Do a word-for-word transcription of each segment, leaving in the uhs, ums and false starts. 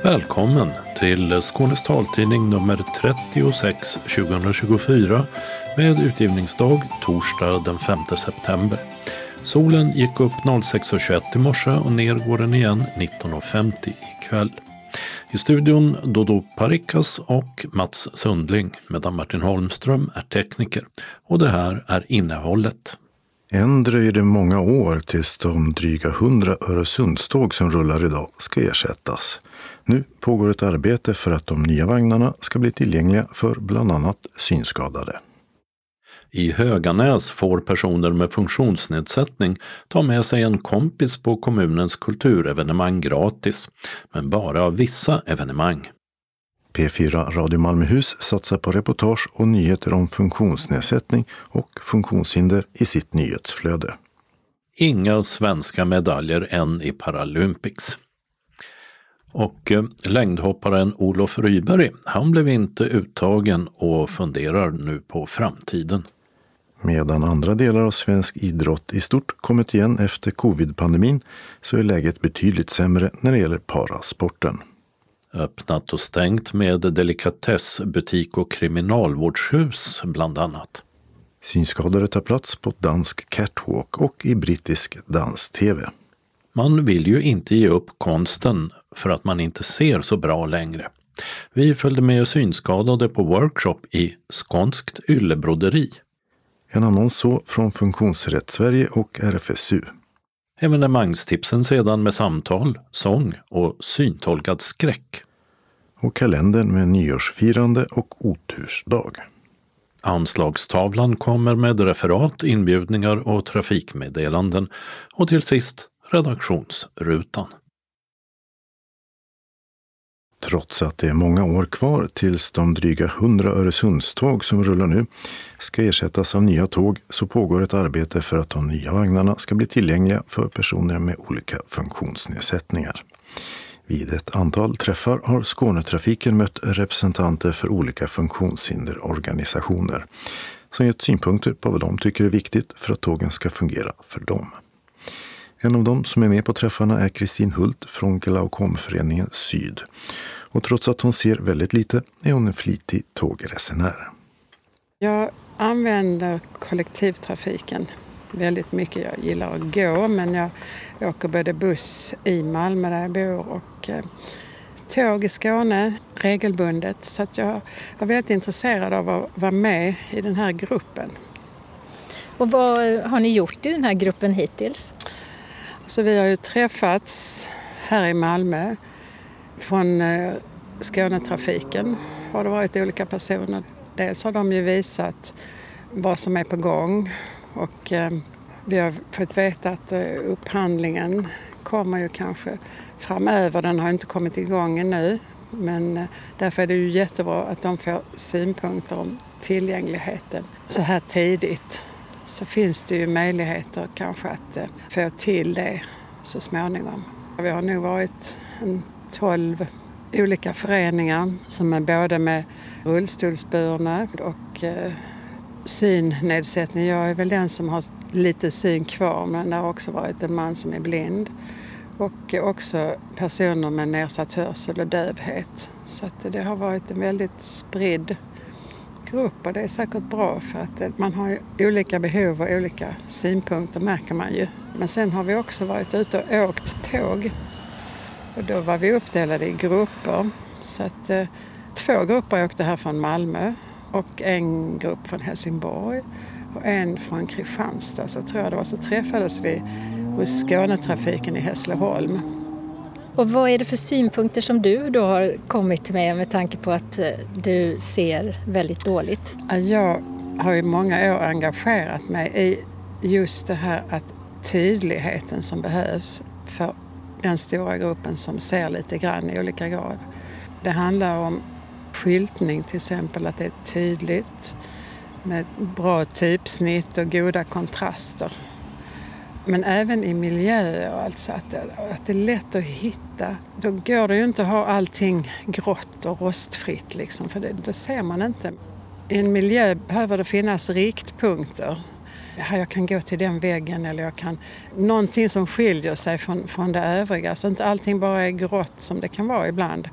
Välkommen till Skånes taltidning nummer trettiosex tjugohundratjugofyra med utgivningsdag torsdag den femte september. Solen gick upp sex tjugoett i morse och ner går den igen nitton femtio ikväll. I studion Dodo Parikas och Mats Sundling, medan Martin Holmström är tekniker. Och det här är innehållet. Än dröjer det många år tills de dryga hundra Öresundståg som rullar idag ska ersättas. Nu pågår ett arbete för att de nya vagnarna ska bli tillgängliga för bland annat synskadade. I Höganäs får personer med funktionsnedsättning ta med sig en kompis på kommunens kulturevenemang gratis, men bara vissa evenemang. P fyra Radio Malmöhus satsar på reportage och nyheter om funktionsnedsättning och funktionshinder i sitt nyhetsflöde. Inga svenska medaljer än i Paralympics. Och eh, längdhopparen Olof Ryberg, han blev inte uttagen och funderar nu på framtiden. Medan andra delar av svensk idrott i stort kommit igen efter covid-pandemin så är läget betydligt sämre när det gäller parasporten. Öppnat och stängt med delikatessbutik och kriminalvårdshus bland annat. Synskadade tar plats på dansk catwalk och i brittisk dans-tv. Man vill ju inte ge upp konsten för att man inte ser så bra längre. Vi följde med synskadade på workshop i skånskt yllebroderi. En annons så från Funktionsrätt Sverige och R F S U. Evenemangstipsen sedan med samtal, sång och syntolkad skräck. Och kalendern med nyårsfirande och otursdag. Anslagstavlan kommer med referat, inbjudningar och trafikmeddelanden. Och till sist redaktionsrutan. Trots att det är många år kvar tills de dryga hundra Öresundståg som rullar nu ska ersättas av nya tåg så pågår ett arbete för att de nya vagnarna ska bli tillgängliga för personer med olika funktionsnedsättningar. Vid ett antal träffar har Skånetrafiken mött representanter för olika funktionshinderorganisationer som gett synpunkter på vad de tycker är viktigt för att tågen ska fungera för dem. En av dem som är med på träffarna är Kristin Hult från Glaukomföreningen Syd. Och trots att hon ser väldigt lite är hon en flitig tågresenär. Jag använder kollektivtrafiken väldigt mycket. Jag gillar att gå, men jag åker både buss i Malmö där jag bor och eh, tåg i Skåne regelbundet. Så att jag är väldigt intresserad av att vara med i den här gruppen. Och vad har ni gjort i den här gruppen hittills? Så vi har ju träffats här i Malmö från eh, Skånetrafiken. Har det varit olika personer. Dels har de ju visat vad som är på gång och eh, vi har fått veta att eh, upphandlingen kommer ju kanske framöver. Den har inte kommit igång ännu, men eh, därför är det ju jättebra att de får synpunkter om tillgängligheten så här tidigt. Så finns det ju möjligheter kanske att eh, få till det så småningom. Vi har nog varit en tolv olika föreningar som är både med rullstolsburna och eh, synnedsättning. Jag är väl den som har lite syn kvar, men det har också varit en man som är blind. Och också personer med nedsatt hörsel och dövhet. Så att det har varit en väldigt spridd grupp och det är säkert bra för att man har ju olika behov och olika synpunkter märker man ju. Men sen har vi också varit ute och åkt tåg och då var vi uppdelade i grupper. Så att eh, två grupper åkte här från Malmö och en grupp från Helsingborg och en från Kristianstad. Så tror jag det var, så träffades vi hos Skånetrafiken i Hässleholm. Och vad är det för synpunkter som du då har kommit med med tanke på att du ser väldigt dåligt? Jag har ju många år engagerat mig i just det här att tydligheten som behövs för den stora gruppen som ser lite grann i olika grad. Det handlar om skyltning till exempel, att det är tydligt med bra typsnitt och goda kontraster. Men även i miljöer, alltså att det, att det är lätt att hitta. Då går det ju inte att ha allting grått och rostfritt liksom, för det, då ser man inte. I en miljö behöver det finnas riktpunkter ja, jag kan gå till den väggen eller jag kan... Någonting som skiljer sig från, från det övriga. Så inte allting bara är grått som det kan vara ibland.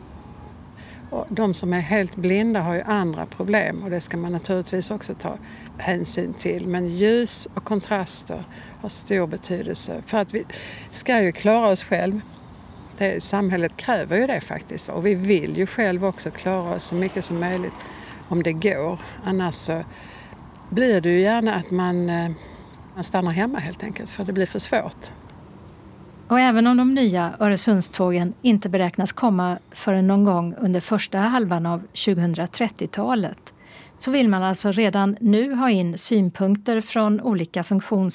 Och de som är helt blinda har ju andra problem och det ska man naturligtvis också ta hänsyn till. Men ljus och kontraster har stor betydelse för att vi ska ju klara oss själv. Det, samhället kräver ju det faktiskt och vi vill ju själv också klara oss så mycket som möjligt om det går. Annars så blir det ju gärna att man, man stannar hemma helt enkelt för det blir för svårt. Och även om de nya Öresundstågen inte beräknas komma förrän någon gång under första halvan av tjugohundratrettiotalet så vill man alltså redan nu ha in synpunkter från olika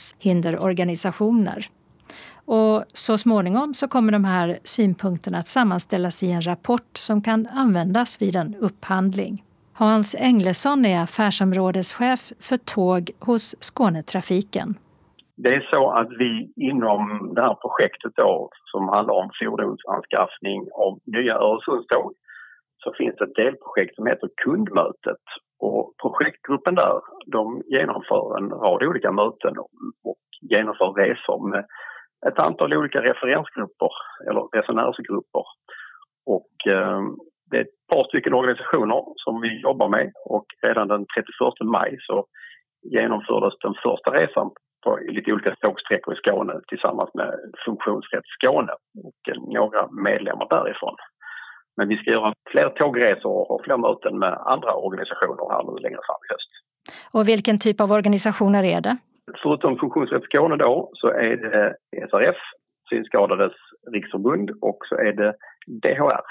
funktionshinderorganisationer. Och så småningom så kommer de här synpunkterna att sammanställas i en rapport som kan användas vid en upphandling. Hans Englesson är affärsområdeschef för tåg hos Skånetrafiken. Det är så att vi inom det här projektet då, som handlar om fordonsanskaffning av nya Öresundståg, så finns det ett delprojekt som heter Kundmötet. Och projektgruppen där, de genomför en rad olika möten och genomför resor med ett antal olika referensgrupper eller resenärsgrupper. Och eh, det är ett par stycken organisationer som vi jobbar med och redan den trettioförsta maj så genomfördes den första resan på lite olika tågsträckor i Skåne tillsammans med Funktionsrätt Skåne och några medlemmar därifrån. Men vi ska göra fler tågresor och fler möten med andra organisationer här nu längre fram i höst. Och vilken typ av organisationer är det? Förutom Funktionsrätt Skåne då så är det S R F, Synskadades riksförbund och så är det D H R.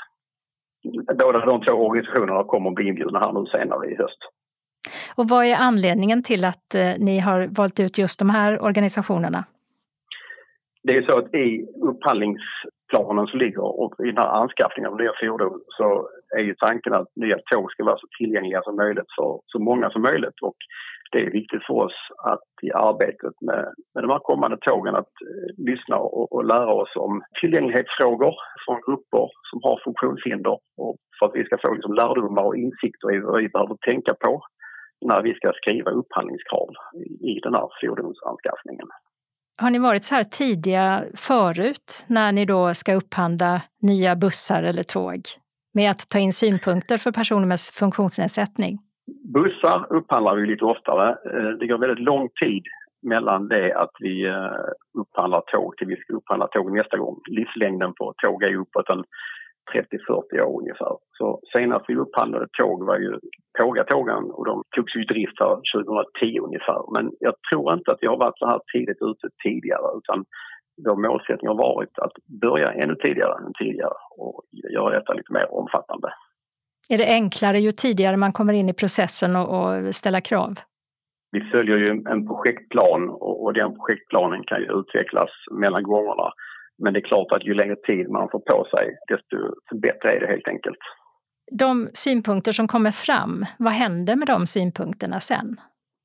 Båda de två organisationerna kommer att bli inbjudna här nu senare i höst. Och vad är anledningen till att eh, ni har valt ut just de här organisationerna? Det är så att i upphandlingsplanen som ligger och i den här anskaffningen av nya fordon så är ju tanken att nya tåg ska vara så tillgängliga som möjligt för så många som möjligt. Och det är viktigt för oss att i arbetet med, med de här kommande tågen att eh, lyssna och, och lära oss om tillgänglighetsfrågor från grupper som har funktionshinder och för att vi ska få liksom lärdomar och insikter i vad vi behöver tänka på när vi ska skriva upphandlingskrav i, i den här fordonsanskaffningen. Har ni varit så här tidiga förut när ni då ska upphandla nya bussar eller tåg med att ta in synpunkter för personer med funktionsnedsättning? Bussar upphandlar vi lite oftare. Det går väldigt lång tid mellan det att vi upphandlar tåg till vi ska upphandla tåg nästa gång. Livslängden på tåg är uppåt en trettio till fyrtio år ungefär. Så senast vi upphandlade tåg var ju Pågatågen och de togs ju i drift här tjugohundratio ungefär. Men jag tror inte att vi har varit så här tidigt ute tidigare utan vår målsättning har varit att börja ännu tidigare än tidigare och göra detta lite mer omfattande. Är det enklare ju tidigare man kommer in i processen och, och ställa krav? Vi följer ju en projektplan och, och den projektplanen kan ju utvecklas mellan gångerna. Men det är klart att ju längre tid man får på sig desto bättre är det helt enkelt. De synpunkter som kommer fram, vad händer med de synpunkterna sen?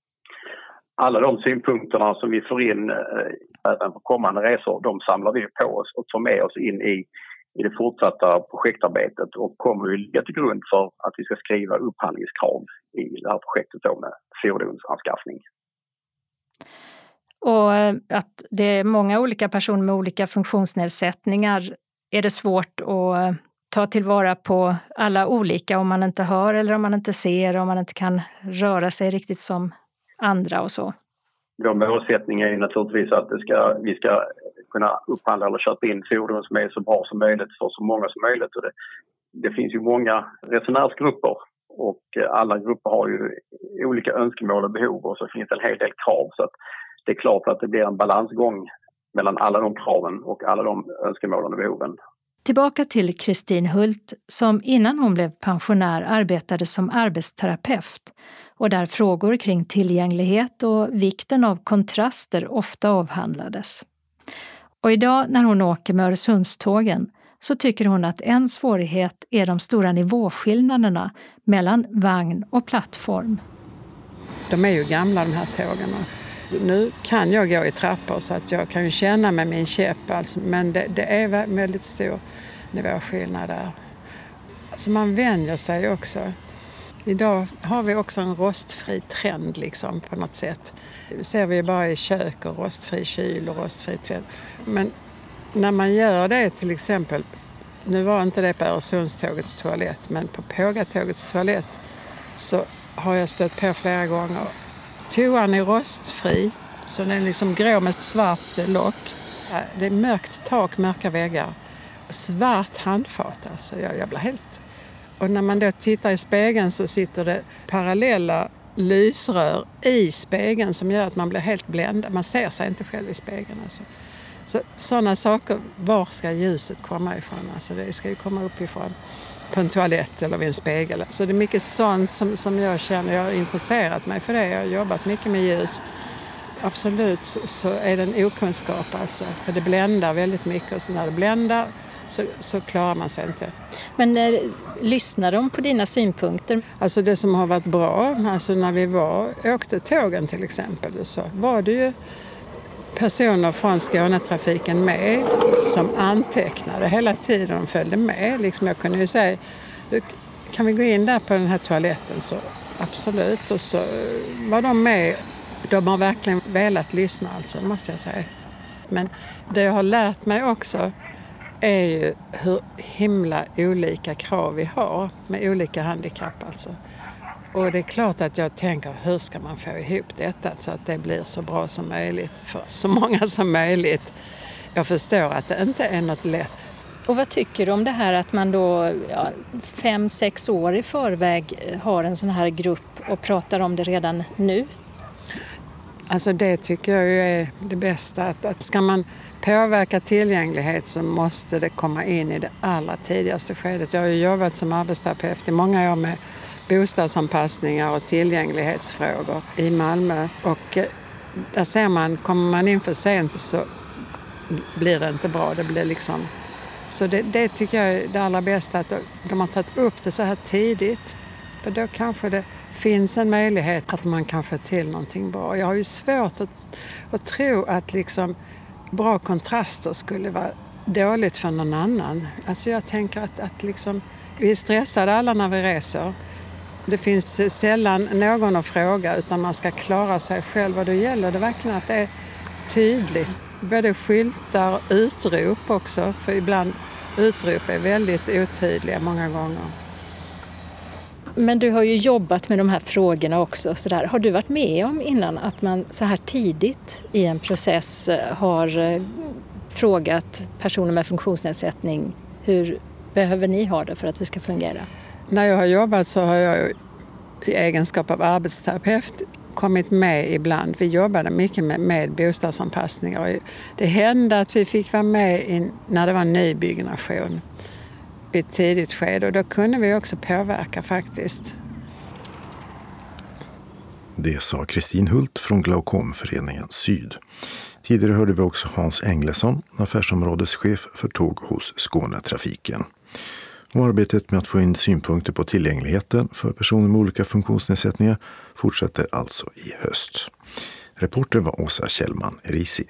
Alla de synpunkterna som vi får in äh, även på kommande resor, de samlar vi på oss och tar med oss in i, i det fortsatta projektarbetet och kommer ju ligga till grund för att vi ska skriva upphandlingskrav i det här projektet då med fordonsanskaffning. Och att det är många olika personer med olika funktionsnedsättningar, är det svårt att ta tillvara på alla olika om man inte hör eller om man inte ser, om man inte kan röra sig riktigt som andra och så? Vår målsättning är ju naturligtvis att det ska, vi ska kunna upphandla eller köpa in fordon som är så bra som möjligt för så många som möjligt. Och det, det finns ju många resenärsgrupper och alla grupper har ju olika önskemål och behov och så finns det en hel del krav så att det är klart att det blir en balansgång mellan alla de kraven och alla de önskemålen och behoven. Tillbaka till Kristin Hult som innan hon blev pensionär arbetade som arbetsterapeut och där frågor kring tillgänglighet och vikten av kontraster ofta avhandlades. Och idag när hon åker med Öresundstågen så tycker hon att en svårighet är de stora nivåskillnaderna mellan vagn och plattform. De är ju gamla de här tågen. Nu kan jag gå i trappor så att jag kan känna med min käpp. Alltså, men det, det är väldigt stor nivåskillnad där. Alltså man vänjer sig också. Idag har vi också en rostfri trend liksom, på något sätt. Det ser vi bara i kök och rostfri kyl och rostfri tvätt. Men när man gör det till exempel, nu var inte det på Öresundstågets toalett, men på Pågatågets toalett så har jag stött på flera gånger. Toan är rostfri, så den är liksom grå med svart lock. Det är mörkt tak, mörka väggar. Svart handfat alltså, jag, jag blir helt... Och när man då tittar i spegeln så sitter det parallella lysrör i spegeln som gör att man blir helt bländad. Man ser sig inte själv i spegeln alltså. Så sådana saker, var ska ljuset komma ifrån? Alltså det ska ju komma uppifrån på en toalett eller vid en spegel. Så det är mycket sånt som, som jag känner, jag har intresserat mig för det. Jag har jobbat mycket med ljus. Absolut så, så är det en okunskap alltså, för det bländar väldigt mycket och så när det bländar så, så klarar man sig inte. Men eh, lyssnar de på dina synpunkter? Alltså det som har varit bra, alltså när vi var, åkte tågen till exempel, så var det ju personer från Skånetrafiken med som antecknade hela tiden, de följde med. Liksom jag kunde ju säga, kan vi gå in där på den här toaletten? Så absolut, och så var de med. De har verkligen velat lyssna alltså, måste jag säga. Men det jag har lärt mig också är ju hur himla olika krav vi har med olika handikapp alltså. Och det är klart att jag tänker, hur ska man få ihop detta så att det blir så bra som möjligt för så många som möjligt. Jag förstår att det inte är något lätt. Och vad tycker du om det här att man då ja, fem, sex år i förväg har en sån här grupp och pratar om det redan nu? Alltså det tycker jag ju är det bästa. Att, att ska man påverka tillgänglighet så måste det komma in i det allra tidigaste skedet. Jag har ju jobbat som arbetsterapeut i många år med bostadsanpassningar och tillgänglighetsfrågor i Malmö. Och där ser man, kommer man in för sent så blir det inte bra. Det blir liksom... Så det, det tycker jag är det allra bästa, att de har tagit upp det så här tidigt. För då kanske det finns en möjlighet att man kan få till någonting bra. Jag har ju svårt att, att tro att liksom bra kontraster skulle vara dåligt för någon annan. Alltså jag tänker att, att liksom, vi är stressade alla när vi reser. Det finns sällan någon att fråga utan man ska klara sig själv. Och då gäller det verkligen att det är tydligt. Både skyltar och utrop också. För ibland utrop är väldigt otydliga många gånger. Men du har ju jobbat med de här frågorna också. Så där. Har du varit med om innan att man så här tidigt i en process har frågat personer med funktionsnedsättning hur behöver ni ha det för att det ska fungera? När jag har jobbat så har jag i egenskap av arbetsterapeut kommit med ibland. Vi jobbade mycket med, med bostadsanpassningar. Det hände att vi fick vara med in, när det var nybyggnation i ett tidigt skede och då kunde vi också påverka faktiskt. Det sa Kristin Hult från Glaukomföreningen Syd. Tidigare hörde vi också Hans Englesson, affärsområdeschef för tåg hos Skånetrafiken. Och arbetet med att få in synpunkter på tillgängligheten för personer med olika funktionsnedsättningar fortsätter alltså i höst. Reporter var Åsa Kjellman Risi.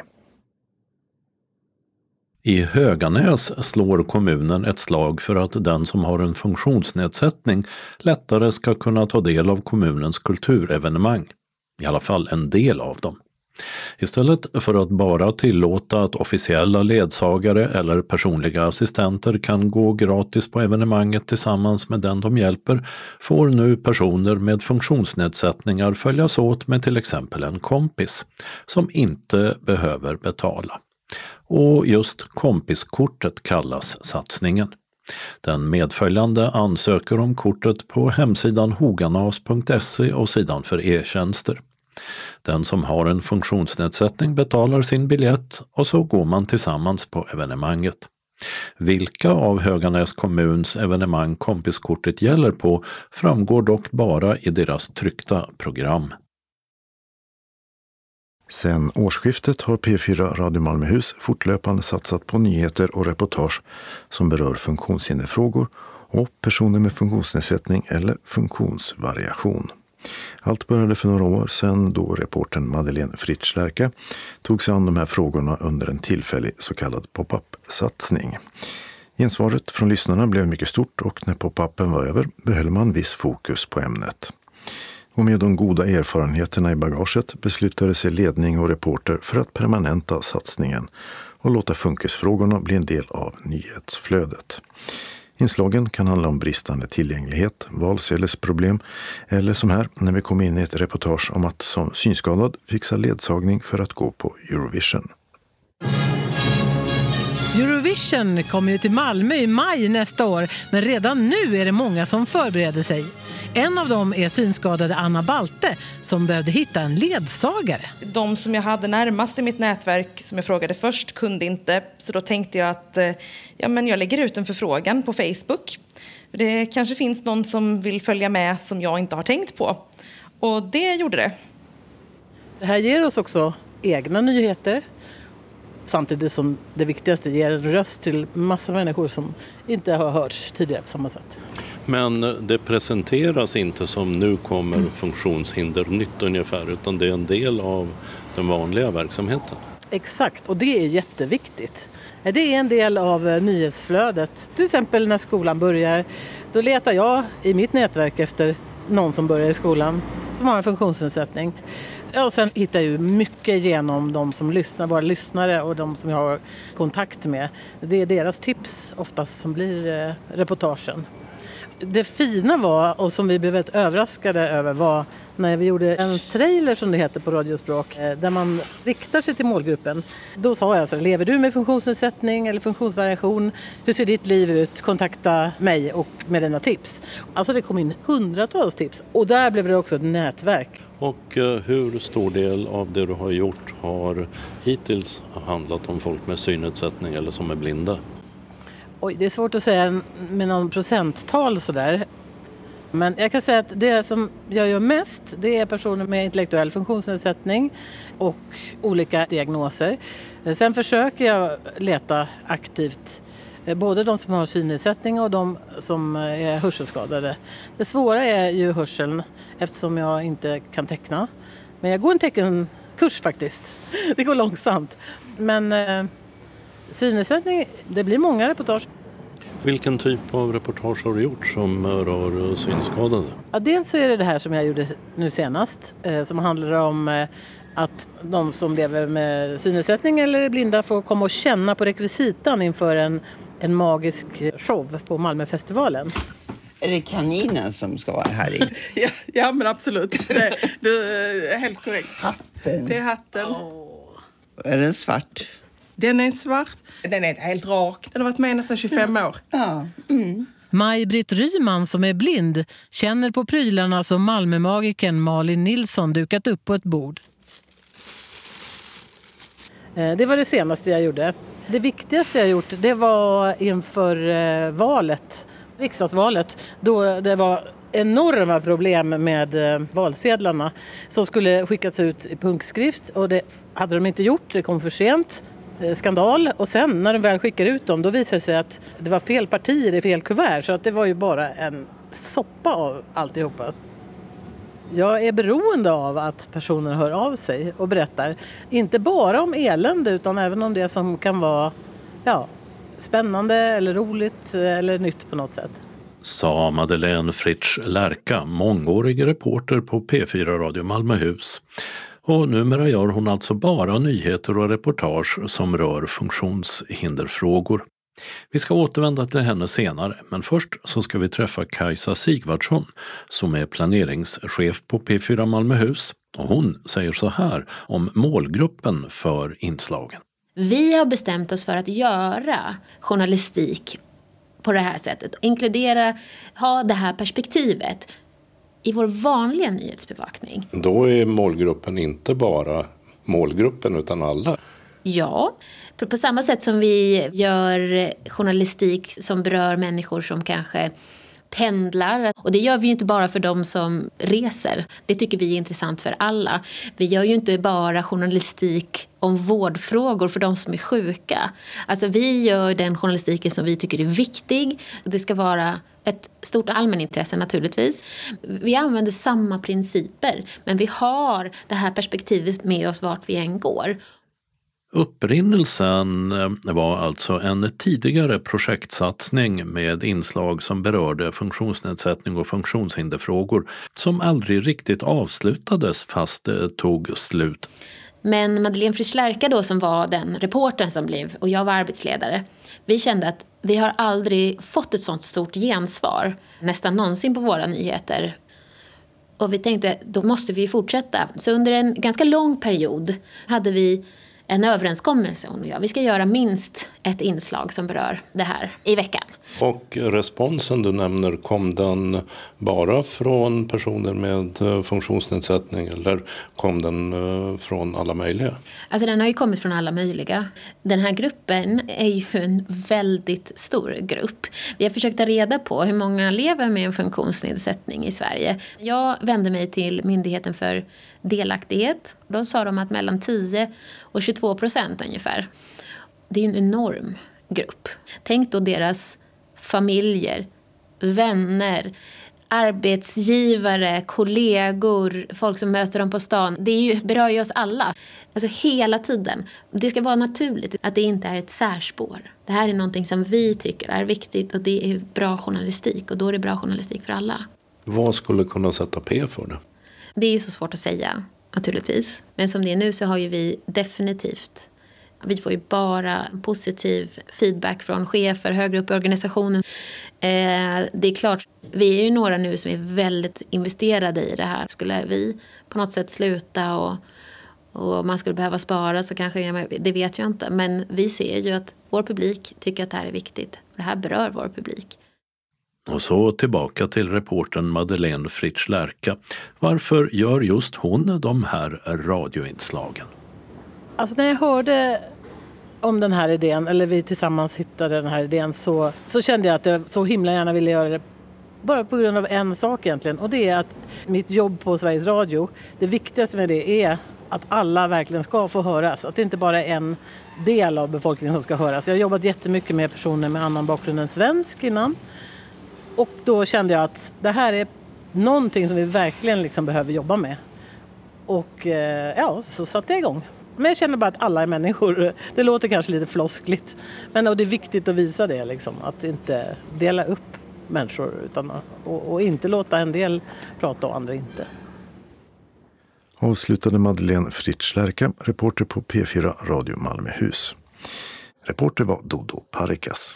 I Höganäs slår kommunen ett slag för att den som har en funktionsnedsättning lättare ska kunna ta del av kommunens kulturevenemang. I alla fall en del av dem. Istället för att bara tillåta att officiella ledsagare eller personliga assistenter kan gå gratis på evenemanget tillsammans med den de hjälper, får nu personer med funktionsnedsättningar följas åt med till exempel en kompis som inte behöver betala. Och just kompiskortet kallas satsningen. Den medföljande ansöker om kortet på hemsidan hoganas punkt se och sidan för e-tjänster. Den som har en funktionsnedsättning betalar sin biljett och så går man tillsammans på evenemanget. Vilka av Höganäs kommuns evenemang kompiskortet gäller på framgår dock bara i deras tryckta program. Sen årsskiftet har P fyra Radio Malmöhus fortlöpande satsat på nyheter och reportage som berör funktionshinderfrågor och personer med funktionsnedsättning eller funktionsvariation. Allt började för några år sedan då reportern Madeleine Fritsch-Lärka tog sig an de här frågorna under en tillfällig så kallad pop-up-satsning. Gensvaret från lyssnarna blev mycket stort och när pop-upen var över behöll man viss fokus på ämnet. Och med de goda erfarenheterna i bagaget beslutade sig ledning och reporter för att permanenta satsningen och låta funkisfrågorna bli en del av nyhetsflödet. Inslagen kan handla om bristande tillgänglighet, valsedelsproblem eller som här när vi kom in i ett reportage om att som synskadad fixa ledsagning för att gå på Eurovision. Eurovision kommer ju till Malmö i maj nästa år, men redan nu är det många som förbereder sig. En av dem är synskadade Anna Balte som behövde hitta en ledsagare. De som jag hade närmast i mitt nätverk som jag frågade först kunde inte. Så då tänkte jag att ja, men jag lägger ut en förfrågan på Facebook. Det kanske finns någon som vill följa med som jag inte har tänkt på. Och det gjorde det. Det här ger oss också egna nyheter. Samtidigt som det viktigaste ger en röst till massa människor som inte har hörts tidigare på samma sätt. Men det presenteras inte som nu kommer mm. funktionshinder nytt ungefär, utan det är en del av den vanliga verksamheten. Exakt, och det är jätteviktigt. Det är en del av nyhetsflödet. Till exempel när skolan börjar, då letar jag i mitt nätverk efter någon som börjar i skolan som har en funktionsnedsättning. Ja, och sen hittar jag ju mycket genom de som lyssnar, våra lyssnare och de som jag har kontakt med. Det är deras tips oftast som blir eh, reportagen. Det fina var, och som vi blev väldigt överraskade över, var när vi gjorde en trailer som det heter på radiospråk, där man riktar sig till målgruppen. Då sa jag så här: lever du med funktionsnedsättning eller funktionsvariation? Hur ser ditt liv ut? Kontakta mig och med dina tips. Alltså det kom in hundratals tips och där blev det också ett nätverk. Och hur stor del av det du har gjort har hittills handlat om folk med synnedsättning eller som är blinda? Oj, det är svårt att säga med någon procenttal sådär. Men jag kan säga att det som jag gör mest, det är personer med intellektuell funktionsnedsättning och olika diagnoser. Sen försöker jag leta aktivt både de som har synnedsättning och de som är hörselskadade. Det svåra är ju hörseln eftersom jag inte kan teckna. Men jag går en teckenkurs faktiskt. Det går långsamt. Men eh, synnedsättning, det blir många reportage. Vilken typ av reportage har du gjort som rör synskadade? Ja, dels så är det det här som jag gjorde nu senast. Eh, som handlar om eh, att de som lever med synnedsättning eller är blinda får komma och känna på rekvisitan inför en, en magisk show på Malmöfestivalen. Är det kaninen som ska vara här i? ja, ja, men absolut. Det, det är helt korrekt. Hatten. Det är hatten. Oh. Är den svart? Den är svart. Den är inte helt rak. Den har varit med nästan tjugofem år. Ja. Mm. Maj-Britt Ryman som är blind känner på prylarna som Malmömagiken Malin Nilsson dukat upp på ett bord. Det var det senaste jag gjorde. Det viktigaste jag gjort, det var inför valet, riksdagsvalet, då det var enorma problem med valsedlarna som skulle skickas ut i punktskrift och det hade de inte gjort, det kom för sent. Skandal. Och sen när de väl skickar ut dem, då visade det sig att det var fel partier i fel kuvert. Så att det var ju bara en soppa av alltihopa. Jag är beroende av att personer hör av sig och berättar. Inte bara om elände utan även om det som kan vara ja, spännande eller roligt eller nytt på något sätt. Sa Madeleine Fritsch Lärka, mångårig reporter på P fyra Radio Malmöhus. Och numera gör hon alltså bara nyheter och reportage som rör funktionshinderfrågor. Vi ska återvända till henne senare, men först så ska vi träffa Kajsa Sigvardsson som är planeringschef på P fyra Malmöhus. Och hon säger så här om målgruppen för inslagen. Vi har bestämt oss för att göra journalistik på det här sättet. Inkludera, ha det här perspektivet i vår vanliga nyhetsbevakning. Då är målgruppen inte bara målgruppen utan alla. Ja, på samma sätt som vi gör journalistik som berör människor som kanske pendlar. Och det gör vi ju inte bara för de som reser. Det tycker vi är intressant för alla. Vi gör ju inte bara journalistik om vårdfrågor för de som är sjuka. Alltså vi gör den journalistiken som vi tycker är viktig. Det ska vara ett stort allmänintresse naturligtvis. Vi använder samma principer men vi har det här perspektivet med oss vart vi än går. Upprinnelsen var alltså en tidigare projektsatsning med inslag som berörde funktionsnedsättning och funktionshinderfrågor som aldrig riktigt avslutades fast det tog slut. Men Madeleine Fritsch Lärka då, som var den reportern som blev, och jag var arbetsledare, vi kände att vi har aldrig fått ett sånt stort gensvar nästan någonsin på våra nyheter. Och vi tänkte, då måste vi fortsätta. Så under en ganska lång period hade vi en överenskommelse, hon och jag. Vi ska göra minst ett inslag som berör det här i veckan. Och responsen du nämner, kom den bara från personer med funktionsnedsättning eller kom den från alla möjliga? Alltså den har ju kommit från alla möjliga. Den här gruppen är ju en väldigt stor grupp. Vi har försökt ta reda på hur många lever med en funktionsnedsättning i Sverige. Jag vände mig till Myndigheten för delaktighet. Då sa de att mellan tio och tjugotvå procent ungefär. Det är ju en enorm grupp. Tänk då deras familjer, vänner, arbetsgivare, kollegor, folk som möter dem på stan. Det är ju, berör ju oss alla. Alltså hela tiden. Det ska vara naturligt att det inte är ett särspår. Det här är någonting som vi tycker är viktigt och det är bra journalistik. Och då är det bra journalistik för alla. Vad skulle kunna sätta P för det? Det är ju så svårt att säga, naturligtvis. Men som det är nu så har ju vi definitivt... Vi får ju bara positiv feedback från chefer högre upp i organisationen. Eh, det är klart, vi är ju några nu som är väldigt investerade i det här. Skulle vi på något sätt sluta och, och man skulle behöva spara så kanske, det vet jag inte. Men vi ser ju att vår publik tycker att det här är viktigt. Det här berör vår publik. Och så tillbaka till reportern Madeleine Fritsch Lärka. Varför gör just hon de här radioinslagen? Alltså när jag hörde om den här idén, eller vi tillsammans hittade den här idén, så, så kände jag att jag så himla gärna ville göra det bara på grund av en sak egentligen. Och det är att mitt jobb på Sveriges Radio, det viktigaste med det är att alla verkligen ska få höras. Att det inte bara är en del av befolkningen som ska höras. Jag har jobbat jättemycket med personer med annan bakgrund än svensk innan. Och då kände jag att det här är någonting som vi verkligen liksom behöver jobba med. Och eh, ja, så satte jag igång. Men jag känner bara att alla är människor. Det låter kanske lite floskligt. Men och det är viktigt att visa det. Liksom, att inte dela upp människor. Utan, och, och inte låta en del prata och andra inte. Avslutade Madeleine Fritsch Lärka, reporter på P fyra Radio Malmöhus. Reporter var Dodo Parikas.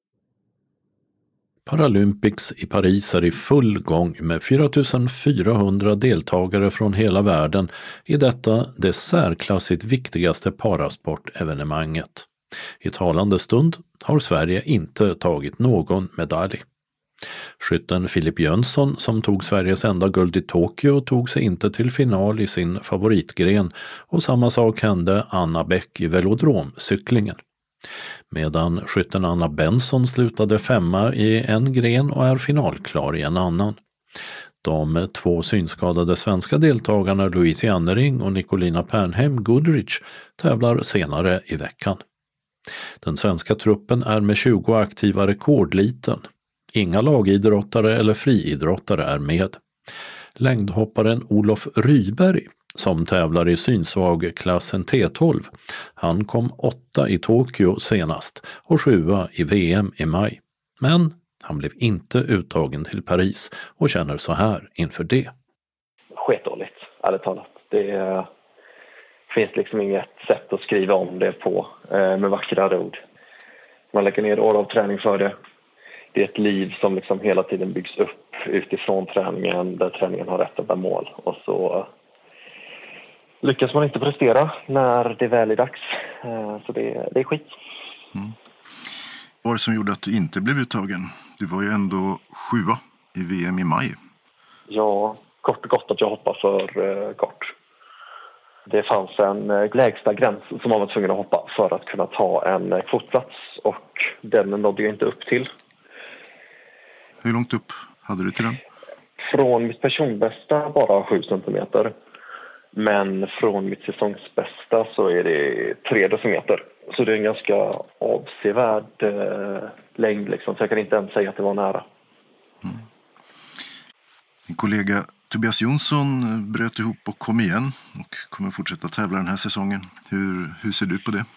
Paralympics i Paris är i full gång med fyra tusen fyrahundra deltagare från hela världen i detta det särklassigt viktigaste parasportevenemanget. I talande stund har Sverige inte tagit någon medalj. Skytten Filip Jönsson, som tog Sveriges enda guld i Tokyo, tog sig inte till final i sin favoritgren och samma sak hände Anna Bäck i velodromcyklingen. Medan skytten Anna Benson slutade femma i en gren och är finalklar i en annan. De två synskadade svenska deltagarna Louise Jannering och Nicolina Pernheim Goodrich tävlar senare i veckan. Den svenska truppen är med tjugo aktiva rekordliten. Inga lagidrottare eller friidrottare är med. Längdhopparen Olof Ryberg, som tävlar i synsvag-klassen T tolv. Han kom åtta i Tokyo senast och sjua i V M i maj. Men han blev inte uttagen till Paris och känner så här inför det. Sketdåligt, ärligt talat. Det finns liksom inget sätt att skriva om det på med vackra ord. Man lägger ner år av träning för det. Det är ett liv som liksom hela tiden byggs upp utifrån träningen, där träningen har rätt att bli mål. Och så lyckas man inte prestera när det väl är dags. Så det, det är skit. Mm. Vad var det som gjorde att du inte blev uttagen? Du var ju ändå sjua i V M i maj. Ja, kort och gott att jag hoppade för uh, kort. Det fanns en uh, lägsta gräns som man var tvungen att hoppa för att kunna ta en uh, kvotplats. Och den nådde jag inte upp till. Hur långt upp hade du till den? Från mitt personbästa bara sju centimeter. Men från mitt säsongsbästa så är det tre decimeter. Så det är en ganska avsevärd eh, längd liksom. Så jag kan inte ens säga att det var nära. Mm. Din kollega Tobias Jonsson bröt ihop och kom igen och kommer fortsätta tävla den här säsongen. Hur, hur ser du på det?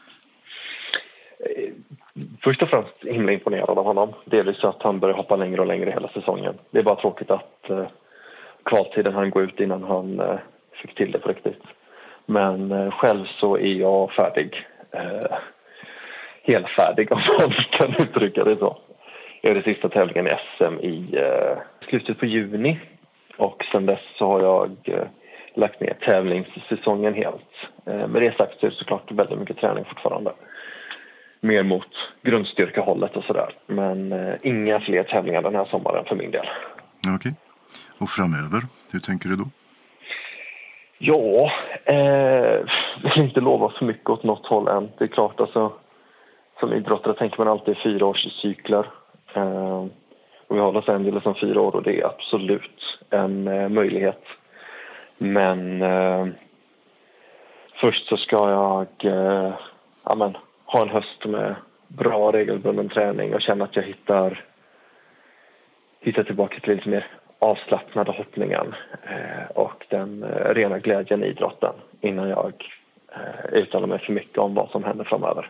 Först och främst himla imponerad av honom. Delvis att han börjar hoppa längre och längre hela säsongen. Det är bara tråkigt att eh, kvaltiden han går ut innan han eh, fick till det på riktigt. Men eh, själv så är jag färdig. Eh, helt färdig om man kan uttrycka det så. Jag är det sista tävlingen i S M i eh, slutet på juni. Och sen dess så har jag eh, lagt ner tävlingssäsongen helt. Eh, med det sagt så är det såklart väldigt mycket träning fortfarande. Mer mot grundstyrkehållet och sådär. Men eh, inga fler tävlingar den här sommaren för min del. Okej. Okay. Och framöver, hur tänker du då? Ja, eh, jag vill inte lova för mycket åt något håll än. Det är klart, alltså, som idrottare tänker man alltid fyra års cykler. Eh, och vi har Los Angeles som fyra år och det är absolut en eh, möjlighet. Men eh, först så ska jag eh, amen, ha en höst med bra regelbunden träning och känna att jag hittar, hittar tillbaka till lite mer avslappnade hoppningen eh, och den eh, rena glädjen i idrotten innan jag eh, uttalar mig för mycket om vad som händer framöver.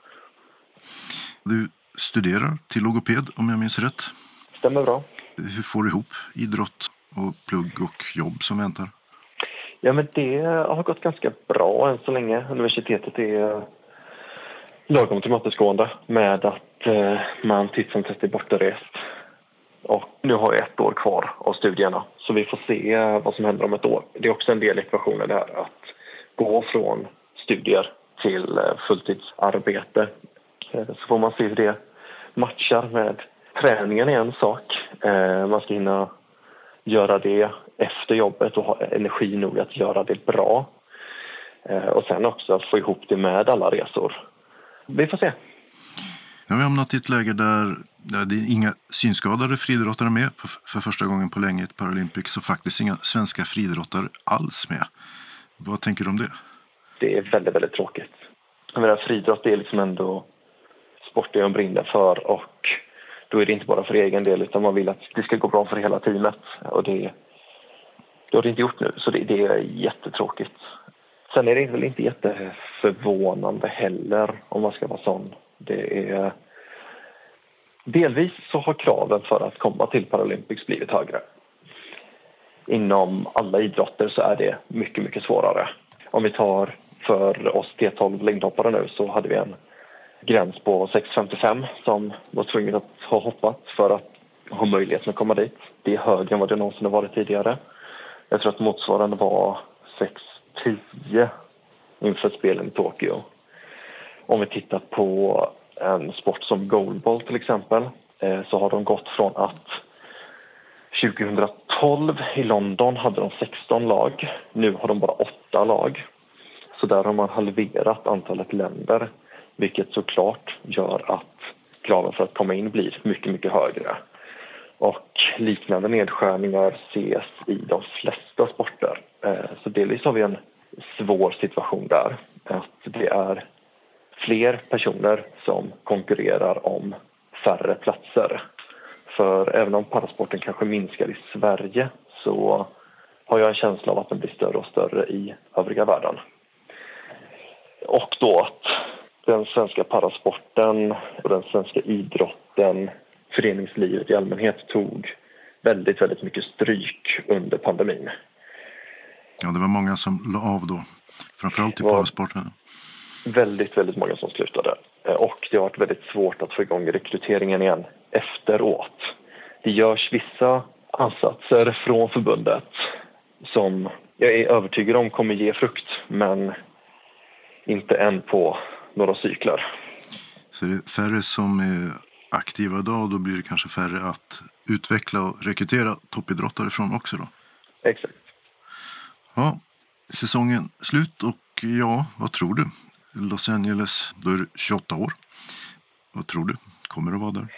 Du studerar till logoped om jag minns rätt. Stämmer bra. Hur får du ihop idrott och plugg och jobb som väntar? Ja, men det har gått ganska bra än så länge. Universitetet är lagom tillmötesgående med att eh, man titt som tätt är bortarest. Och nu har jag ett år kvar av studierna så vi får se vad som händer om ett år. Det är också en del i ekvationen där att gå från studier till fulltidsarbete. Så får man se hur det matchar med träningen är en sak. Man ska hinna göra det efter jobbet och ha energi nog att göra det bra. Och sen också att få ihop det med alla resor. Vi får se. Nu har vi hamnat i ett läge där det är inga synskadade friidrottare med för första gången på länge i ett Paralympics och faktiskt inga svenska friidrottare alls med. Vad tänker du om det? Det är väldigt, väldigt tråkigt. Jag menar, friidrott är liksom ändå sport jag brinner för och då är det inte bara för egen del utan man vill att det ska gå bra för hela teamet och det, det har det inte gjort nu så det, det är jättetråkigt. Sen är det väl inte jätteförvånande heller om man ska vara sån. Det är delvis så har kraven för att komma till Paralympics blivit högre. Inom alla idrotter så är det mycket, mycket svårare. Om vi tar för oss T tolv längdhoppare nu så hade vi en gräns på sex komma femtiofem som var tvungen att ha hoppat för att ha möjligheten att komma dit. Det är högre än vad det någonsin har varit tidigare. Jag tror att motsvarande var sex komma tio inför spelen i Tokyo. Om vi tittar på en sport som goalball till exempel så har de gått från att tjugohundratolv i London hade de sexton lag. Nu har de bara åtta lag. Så där har man halverat antalet länder. Vilket såklart gör att kraven för att komma in blir mycket, mycket högre. Och liknande nedskärningar ses i de flesta sporter. Så delvis har vi en svår situation där. Att det är fler personer som konkurrerar om färre platser. För även om parasporten kanske minskar i Sverige så har jag en känsla av att den blir större och större i övriga världen. Och då att den svenska parasporten och den svenska idrotten, föreningslivet i allmänhet tog väldigt, väldigt mycket stryk under pandemin. Ja, det var många som la av då, framförallt i parasporten. Väldigt, väldigt många som slutade. Och det har varit väldigt svårt att få igång rekryteringen igen efteråt. Det görs vissa ansatser från förbundet som jag är övertygad om kommer ge frukt, men inte än på några cyklar. Så det är färre som är aktiva idag och då blir det kanske färre att utveckla och rekrytera toppidrottare från också då? Exakt. Ja, säsongen slut och ja, vad tror du? Los Angeles, då är du tjugoåtta år. Vad tror du? Kommer du vara där?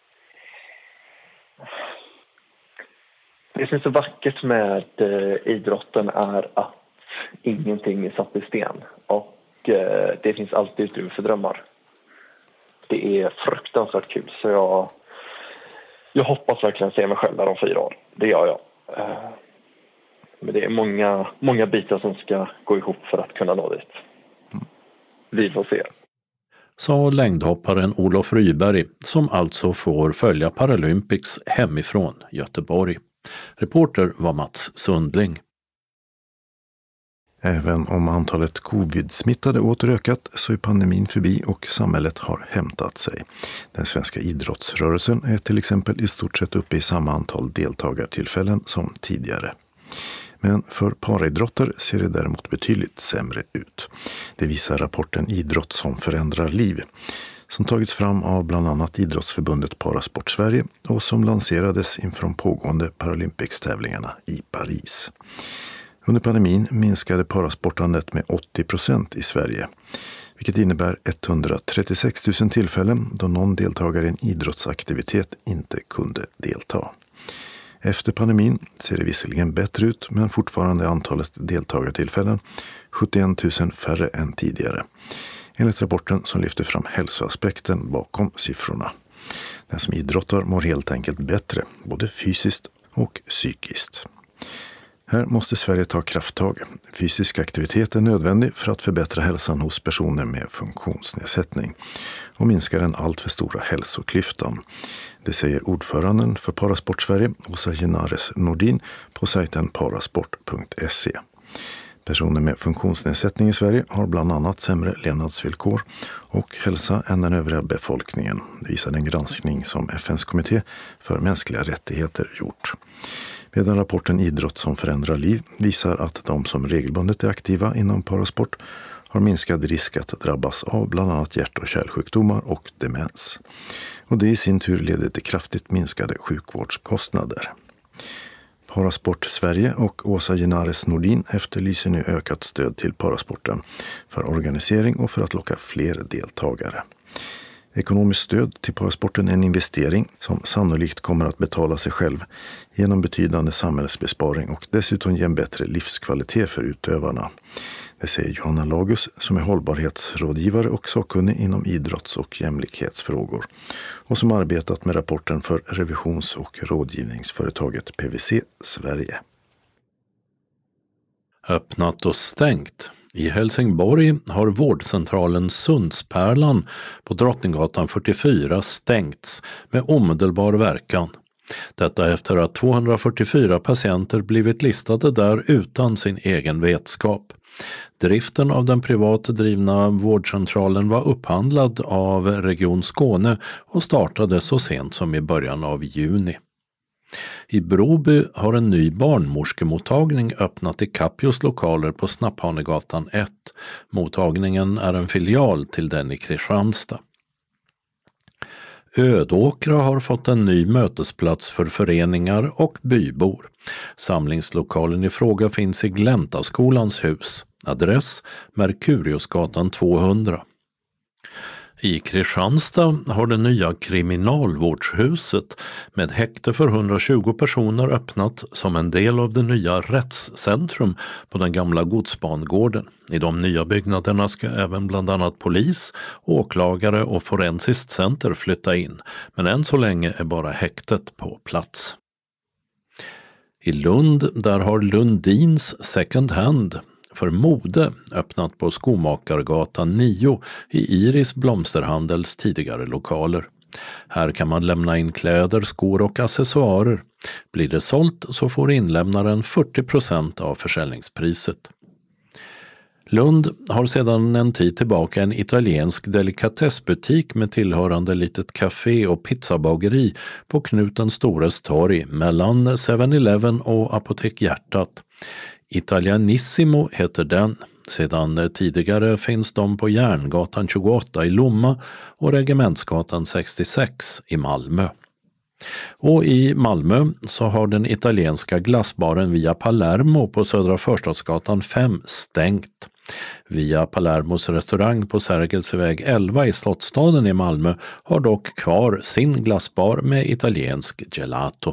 Det som är så vackert med eh, idrotten är att ingenting är satt i sten. Och eh, det finns alltid utrymme för drömmar. Det är fruktansvärt kul. Så jag, jag hoppas verkligen se mig själv där om fyra år. Det gör jag. Eh, men det är många, många bitar som ska gå ihop för att kunna nå dit. Vi får se. Sa längdhopparen Olof Ryberg, som alltså får följa Paralympics hemifrån Göteborg. Reporter var Mats Sundling. Även om antalet covid-smittade åter ökat så är pandemin förbi och samhället har hämtat sig. Den svenska idrottsrörelsen är till exempel i stort sett uppe i samma antal deltagartillfällen som tidigare. Men för paraidrotter ser det däremot betydligt sämre ut. Det visar rapporten Idrott som förändrar liv, som tagits fram av bland annat Idrottsförbundet Parasport Sverige och som lanserades inför de pågående Paralympics-tävlingarna i Paris. Under pandemin minskade parasportandet med åttio procent i Sverige, vilket innebär etthundratrettiosex tusen tillfällen då någon deltagare i en idrottsaktivitet inte kunde delta. Efter pandemin ser det visserligen bättre ut, men fortfarande är antalet deltagartillfällen sjuttioen tusen färre än tidigare. Enligt rapporten som lyfter fram hälsoaspekten bakom siffrorna. Den som idrottar mår helt enkelt bättre, både fysiskt och psykiskt. Här måste Sverige ta krafttag. Fysisk aktivitet är nödvändig för att förbättra hälsan hos personer med funktionsnedsättning och minska den alltför stora hälsoklyftan. Det säger ordföranden för Parasport Sverige, Åsa Genares Nordin, på sajten parasport punkt se. Personer med funktionsnedsättning i Sverige har bland annat sämre levnadsvillkor och hälsa än den övriga befolkningen, visar en granskning som F N:s kommitté för mänskliga rättigheter gjort. Medan rapporten Idrott som förändrar liv visar att de som regelbundet är aktiva inom parasport har minskad risk att drabbas av bland annat hjärt- och kärlsjukdomar och demens. Och det i sin tur leder till kraftigt minskade sjukvårdskostnader. Parasport Sverige och Åsa Genares Nordin efterlyser nu ökat stöd till parasporten för organisering och för att locka fler deltagare. Ekonomiskt stöd till parasporten är en investering som sannolikt kommer att betala sig själv genom betydande samhällsbesparing och dessutom ge en bättre livskvalitet för utövarna. Det säger Johanna Lagus som är hållbarhetsrådgivare och sakkunnig inom idrotts- och jämlikhetsfrågor och som arbetat med rapporten för revisions- och rådgivningsföretaget P V C Sverige. Öppnat och stängt. I Helsingborg har vårdcentralen Sundspärlan på Drottninggatan fyrtiofyra stängts med omedelbar verkan. Detta efter att tvåhundrafyrtiofyra patienter blivit listade där utan sin egen vetskap. Driften av den privat drivna vårdcentralen var upphandlad av Region Skåne och startade så sent som i början av juni. I Broby har en ny barnmorskemottagning öppnat i Capios lokaler på Snapphanegatan ett. Mottagningen är en filial till den i Kristianstad. Ödåkra har fått en ny mötesplats för föreningar och bybor. Samlingslokalen i fråga finns i Gläntaskolans hus. Adress Merkuriusgatan tvåhundra. I Kristianstad har det nya kriminalvårdshuset med häkte för hundratjugo personer öppnat som en del av det nya rättscentrum på den gamla godsbangården. I de nya byggnaderna ska även bland annat polis, åklagare och forensiskt center flytta in, men än så länge är bara häktet på plats. I Lund där har Lundins Second Hand för mode öppnat på Skomakargatan nio i Iris blomsterhandels tidigare lokaler. Här kan man lämna in kläder, skor och accessoarer. Blir det sålt så får inlämnaren fyrtio procent av försäljningspriset. Lund har sedan en tid tillbaka en italiensk delikatessbutik med tillhörande litet café och pizzabageri på Knuten Stores torg mellan seven eleven och Apotek Hjärtat. Italianissimo heter den. Sedan tidigare finns de på Järngatan tjugoåtta i Lomma och Regementsgatan sextiosex i Malmö. Och i Malmö så har den italienska glassbaren Via Palermo på Södra Förstadsgatan fem stängt. Via Palermos restaurang på Sergelsväg elva i Slottsstaden i Malmö har dock kvar sin glassbar med italiensk gelato.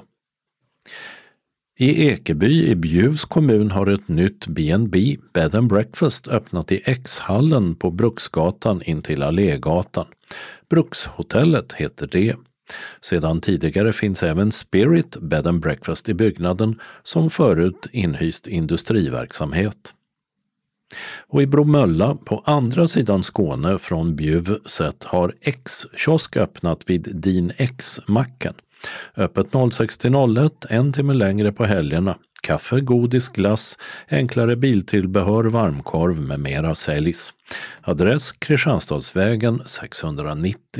I Ekeby i Bjuvs kommun har ett nytt B and B, Bed and Breakfast, öppnat i X-hallen på Bruksgatan intill Allégatan. Brukshotellet heter det. Sedan tidigare finns även Spirit Bed and Breakfast i byggnaden som förut inhyst industriverksamhet. Och i Bromölla på andra sidan Skåne från Bjuv sett har X-kiosk öppnat vid Din X-macken. Öppet sex noll ett, en timme längre på helgerna. Kaffe, godis, glass, enklare biltillbehör, varmkorv med mera säljs. Adress Kristianstadsvägen sexhundranittio.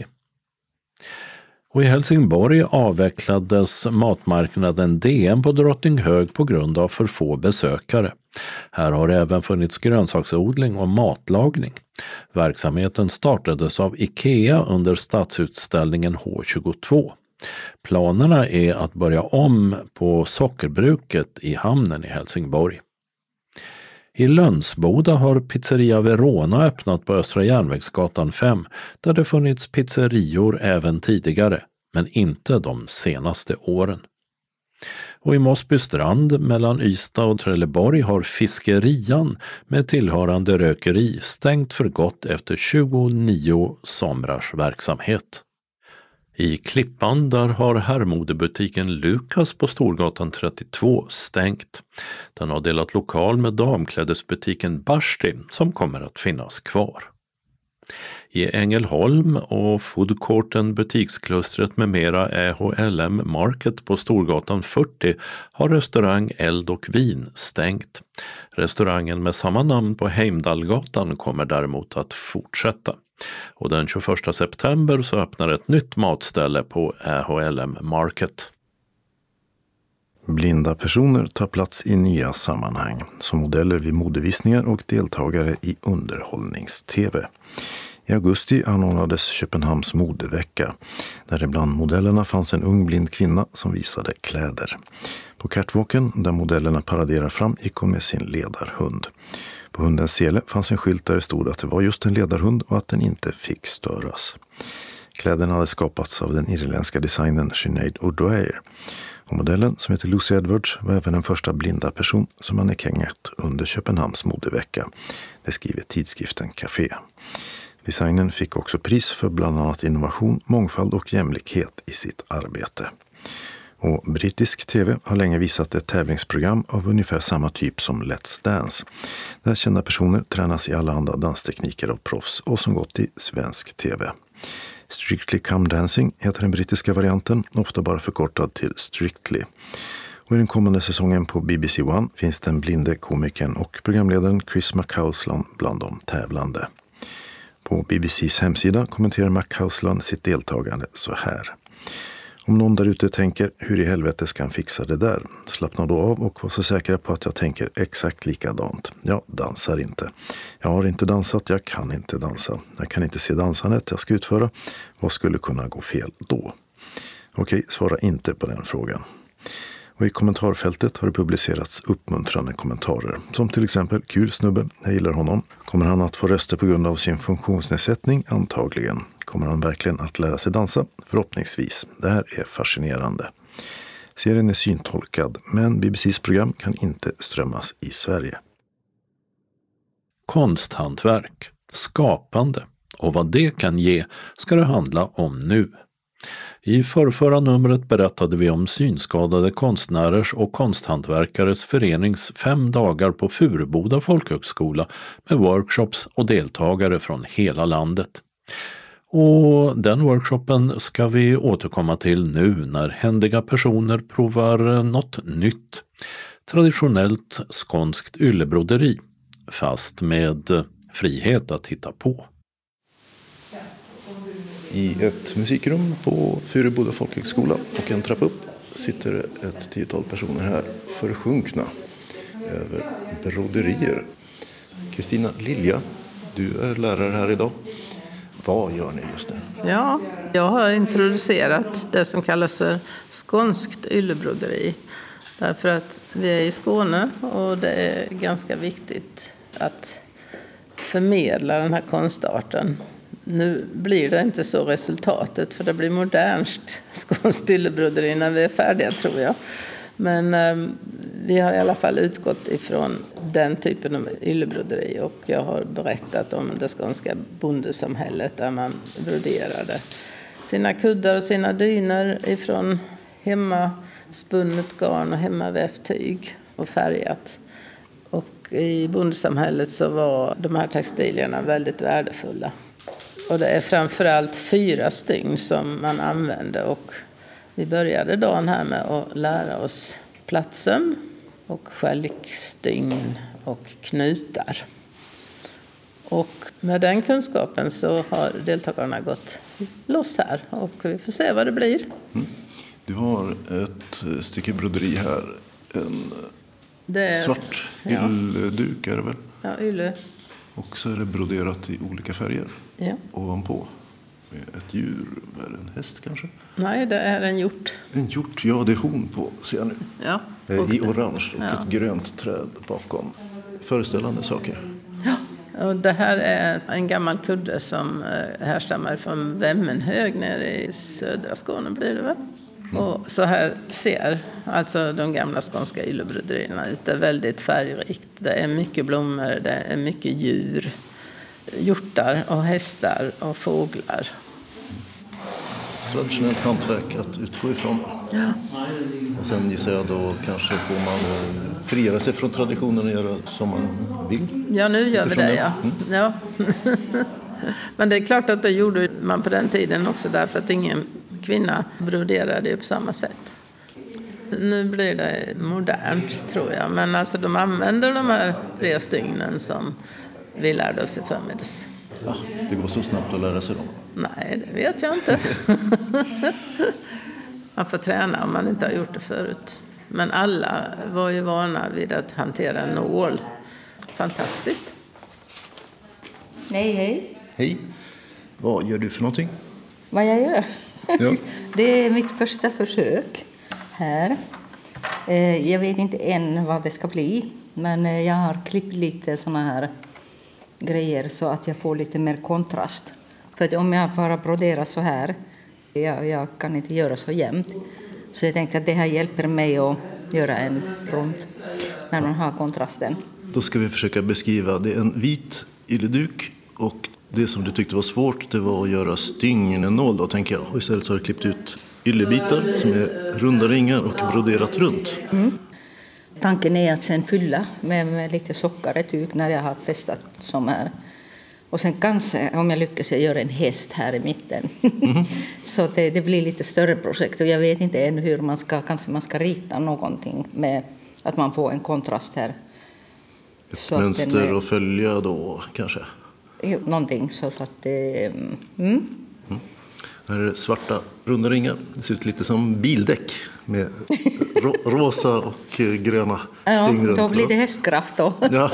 Och i Helsingborg avvecklades matmarknaden D M på Drottninghög på grund av för få besökare. Här har även funnits grönsaksodling och matlagning. Verksamheten startades av IKEA under stadsutställningen H tjugotvå. Planerna är att börja om på sockerbruket i hamnen i Helsingborg. I Lönsboda har pizzeria Verona öppnat på Östra Järnvägsgatan fem, där det funnits pizzerior även tidigare, men inte de senaste åren. Och i Mossby strand mellan Ystad och Trelleborg har fiskerian med tillhörande rökeri stängt för gott efter tjugonio somrars verksamhet. I Klippan där har herrmodebutiken Lukas på Storgatan trettiotvå stängt. Den har delat lokal med damklädesbutiken Barsti som kommer att finnas kvar. I Ängelholm och foodcourten Butiksklustret med mera Ä H L M Market på Storgatan fyrtio har restaurang Eld och Vin stängt. Restaurangen med samma namn på Heimdallgatan kommer däremot att fortsätta. Och den tjugoförsta september så öppnar ett nytt matställe på Ä H L M Market. Blinda personer tar plats i nya sammanhang, som modeller vid modevisningar och deltagare i underhållnings-tv. I augusti anordnades Köpenhamns modevecka, där det bland modellerna fanns en ung blind kvinna som visade kläder. På catwalken, där modellerna paraderar fram, gick hon med sin ledarhund. På hundens sele fanns en skylt där det stod att det var just en ledarhund och att den inte fick störas. Kläderna hade skapats av den irländska designern Sinead O'Dwyer. Och modellen, som heter Lucy Edwards, var även den första blinda person som mannekängett under Köpenhamns modevecka. Det skriver tidskriften Café. Designen fick också pris för bland annat innovation, mångfald och jämlikhet i sitt arbete. Och brittisk tv har länge visat ett tävlingsprogram av ungefär samma typ som Let's Dance. Där kända personer tränas i alla andra danstekniker av proffs och som gått i svensk tv. Strictly Come Dancing heter den brittiska varianten, ofta bara förkortad till Strictly. Och i den kommande säsongen på B B C One finns den blinde komikern och programledaren Chris McCausland bland de tävlande. På B B C:s hemsida kommenterar McCausland sitt deltagande så här. Om någon där ute tänker, hur i helvete ska han fixa det där? Slappna då av och var så säkra på att jag tänker exakt likadant. Jag dansar inte. Jag har inte dansat, jag kan inte dansa. Jag kan inte se dansandet jag ska utföra. Vad skulle kunna gå fel då? Okej, svara inte på den frågan. Och i kommentarfältet har det publicerats uppmuntrande kommentarer. Som till exempel, kul snubbe, jag gillar honom. Kommer han att få röster på grund av sin funktionsnedsättning? Antagligen. Kommer han verkligen att lära sig dansa? Förhoppningsvis. Det här är fascinerande. Serien är syntolkad, men B B C:s program kan inte strömmas i Sverige. Konsthantverk, skapande och vad det kan ge ska det handla om nu. I förrförra numret berättade vi om synskadade konstnärers och konsthantverkares förenings fem dagar på Furuboda folkhögskola med workshops och deltagare från hela landet. Och den workshopen ska vi återkomma till nu när händiga personer provar något nytt. Traditionellt skånskt yllebroderi, fast med frihet att hitta på. I ett musikrum på Furuboda folkhögskola och en trappa upp sitter ett tiotal personer här försjunkna över broderier. Kristina Lilja, du är lärare här idag. Vad gör ni just nu? Ja, jag har introducerat det som kallas för skånskt yllebroderi. Därför att vi är i Skåne och det är ganska viktigt att förmedla den här konstarten. Nu blir det inte så resultatet, för det blir modernt skånskt yllebroderi när vi är färdiga, tror jag. Men eh, vi har i alla fall utgått ifrån den typen av yllebroderi, och jag har berättat om det skånska bondesamhället där man broderade sina kuddar och sina dyner ifrån hemmaspunnet garn och hemmavävt tyg och färgat. Och i bondesamhället så var de här textilierna väldigt värdefulla. Och det är framförallt fyra stygn som man använde, och vi började dagen här med att lära oss plattsöm och skälkstygn och knutar. Och med den kunskapen så har deltagarna gått loss här, och vi får se vad det blir. Mm. Du har ett stycke broderi här, en det är, svart ja. ylleduk är det väl? Ja, ylle. Och så är det broderat i olika färger ja. ovanpå. Ett djur, är det en häst kanske? Nej, det är en hjort. En hjort, ja, det är hon på, ser jag nu. Ja. I orange och ja. ett grönt träd bakom. Föreställande saker. Ja, och det här är en gammal kudde som härstammar från Vemmenhög nere i södra Skåne blir det väl? Mm. Och så här ser alltså de gamla skånska yllebroderierna ut. Det är väldigt färgrikt. Det är mycket blommor, det är mycket djur. Hjortar och hästar och fåglar. Traditionellt hantverk att utgå ifrån. Ja. Och sen gissar jag då kanske får man frigöra sig från traditionen och göra som man vill. Ja, nu gör vi det, ja. Mm. ja. Men det är klart att det gjorde man på den tiden också, därför att ingen kvinna broderade på samma sätt. Nu blir det modernt, tror jag. Men alltså de använder de här tre stygnen som vi lärde oss i förmiddags. Ja, det går så snabbt att lära sig dem. Nej, det vet jag inte. Man får träna om man inte har gjort det förut. Men alla var ju vana vid att hantera en nål. Fantastiskt. Hej, hej. Hej. Vad gör du för någonting? Vad jag gör? Ja. Det är mitt första försök här. Jag vet inte än vad det ska bli. Men jag har klippt lite såna här grejer så att jag får lite mer kontrast. För att om jag bara broderar så här, jag, jag kan inte göra så jämnt. Så jag tänkte att det här hjälper mig att göra en rund när man har kontrasten. Då ska vi försöka beskriva. Det är en vit ylleduk, och det som du tyckte var svårt, det var att göra stygn en nål då, tänker jag. Och istället så har du klippt ut yllebitar som är runda ringar och broderat runt. Mm. Tanken är att sen fylla med, med lite sockertryck när jag har festat som här. Och sen kanske, om jag lyckas, jag göra en häst här i mitten. Mm. Så det, det blir lite större projekt. Och jag vet inte än hur man ska, kanske man ska rita någonting med att man får en kontrast här. Ett så mönster att är, att följa då, kanske? Jo, någonting så, så att det... Mm. Mm. Här är det svarta runda ringar. Det ser ut lite som bildäck med ro- rosa och gröna sting runt. Ja, då blir det hästkraft då. Ja.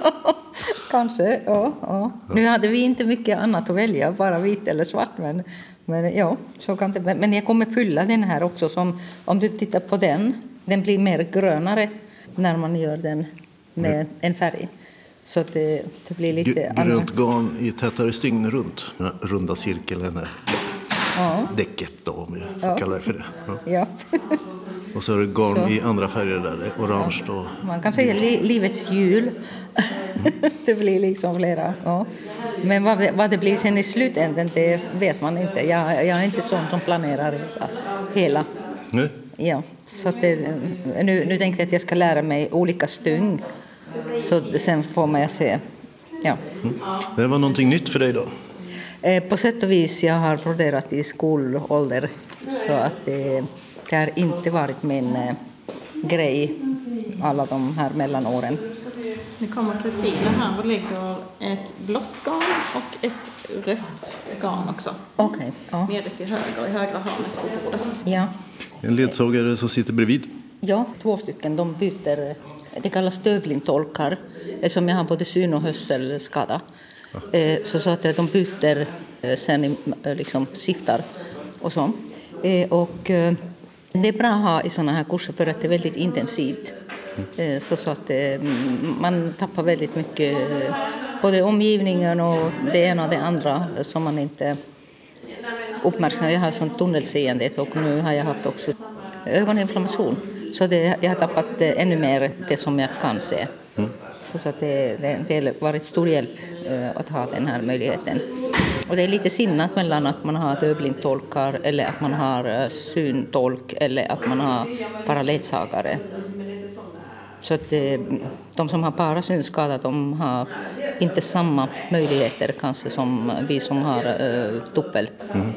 Kanske, ja, ja. Nu hade vi inte mycket annat att välja, bara vit eller svart. Men, men ja, så kan det. Men jag kommer fylla den här också. Som, om du tittar på den, den blir mer grönare när man gör den med mm. en färg. Så att det, det blir lite G- annat. Grönt garn i tätare stygn runt. Den runda cirkeln är ja. däcket då, om vi får ja. kalla det för det. Ja. Ja. Och så är det garn så. i andra färger där, det är orange då. Man kan säga li- livets jul. Mm. Det blir liksom flera. Ja. Men vad, vad det blir sen i slutändan, det vet man inte. Jag, jag är inte sån som planerar hela. Nej. Ja, så att det, nu, nu tänkte jag att jag ska lära mig olika stygn. Så sen får man se. Ja. Mm. Det var någonting nytt för dig då? Eh, på sätt och vis, jag har broderat i skolålder. Så att det, det har inte varit min eh, grej alla de här mellanåren. Nu kommer Kristina här och lägger ett blått garn och ett rött garn också. Okej. Okay, ja. Nere till höger, i högra hörnet på bordet. Ja. En ledsagare som sitter bredvid. Ja, två stycken. De byter, det kallas dövblindtolkar. Eftersom jag har både syn- och hörselskada. Ja. Så, så att de byter sen liksom siftar och så. Och det är bra att ha i sådana här kurser för att det är väldigt intensivt. Mm. Så, så att man tappar väldigt mycket, både omgivningen och det ena och det andra som man inte uppmärksammar. Jag har sånt tunnelseende och nu har jag haft också ögoninflammation. Så det, jag har tappat ännu mer det som jag kan se. Mm. Så, så att det, det, det har varit stor hjälp uh, att ha den här möjligheten. Och det är lite sinnat mellan att man har dövblindtolkar eller att man har syntolk eller att man har bara ledsagare. Så att det, de som har bara synskada, de har inte samma möjligheter kanske som vi som har uh, dubbel. Mm.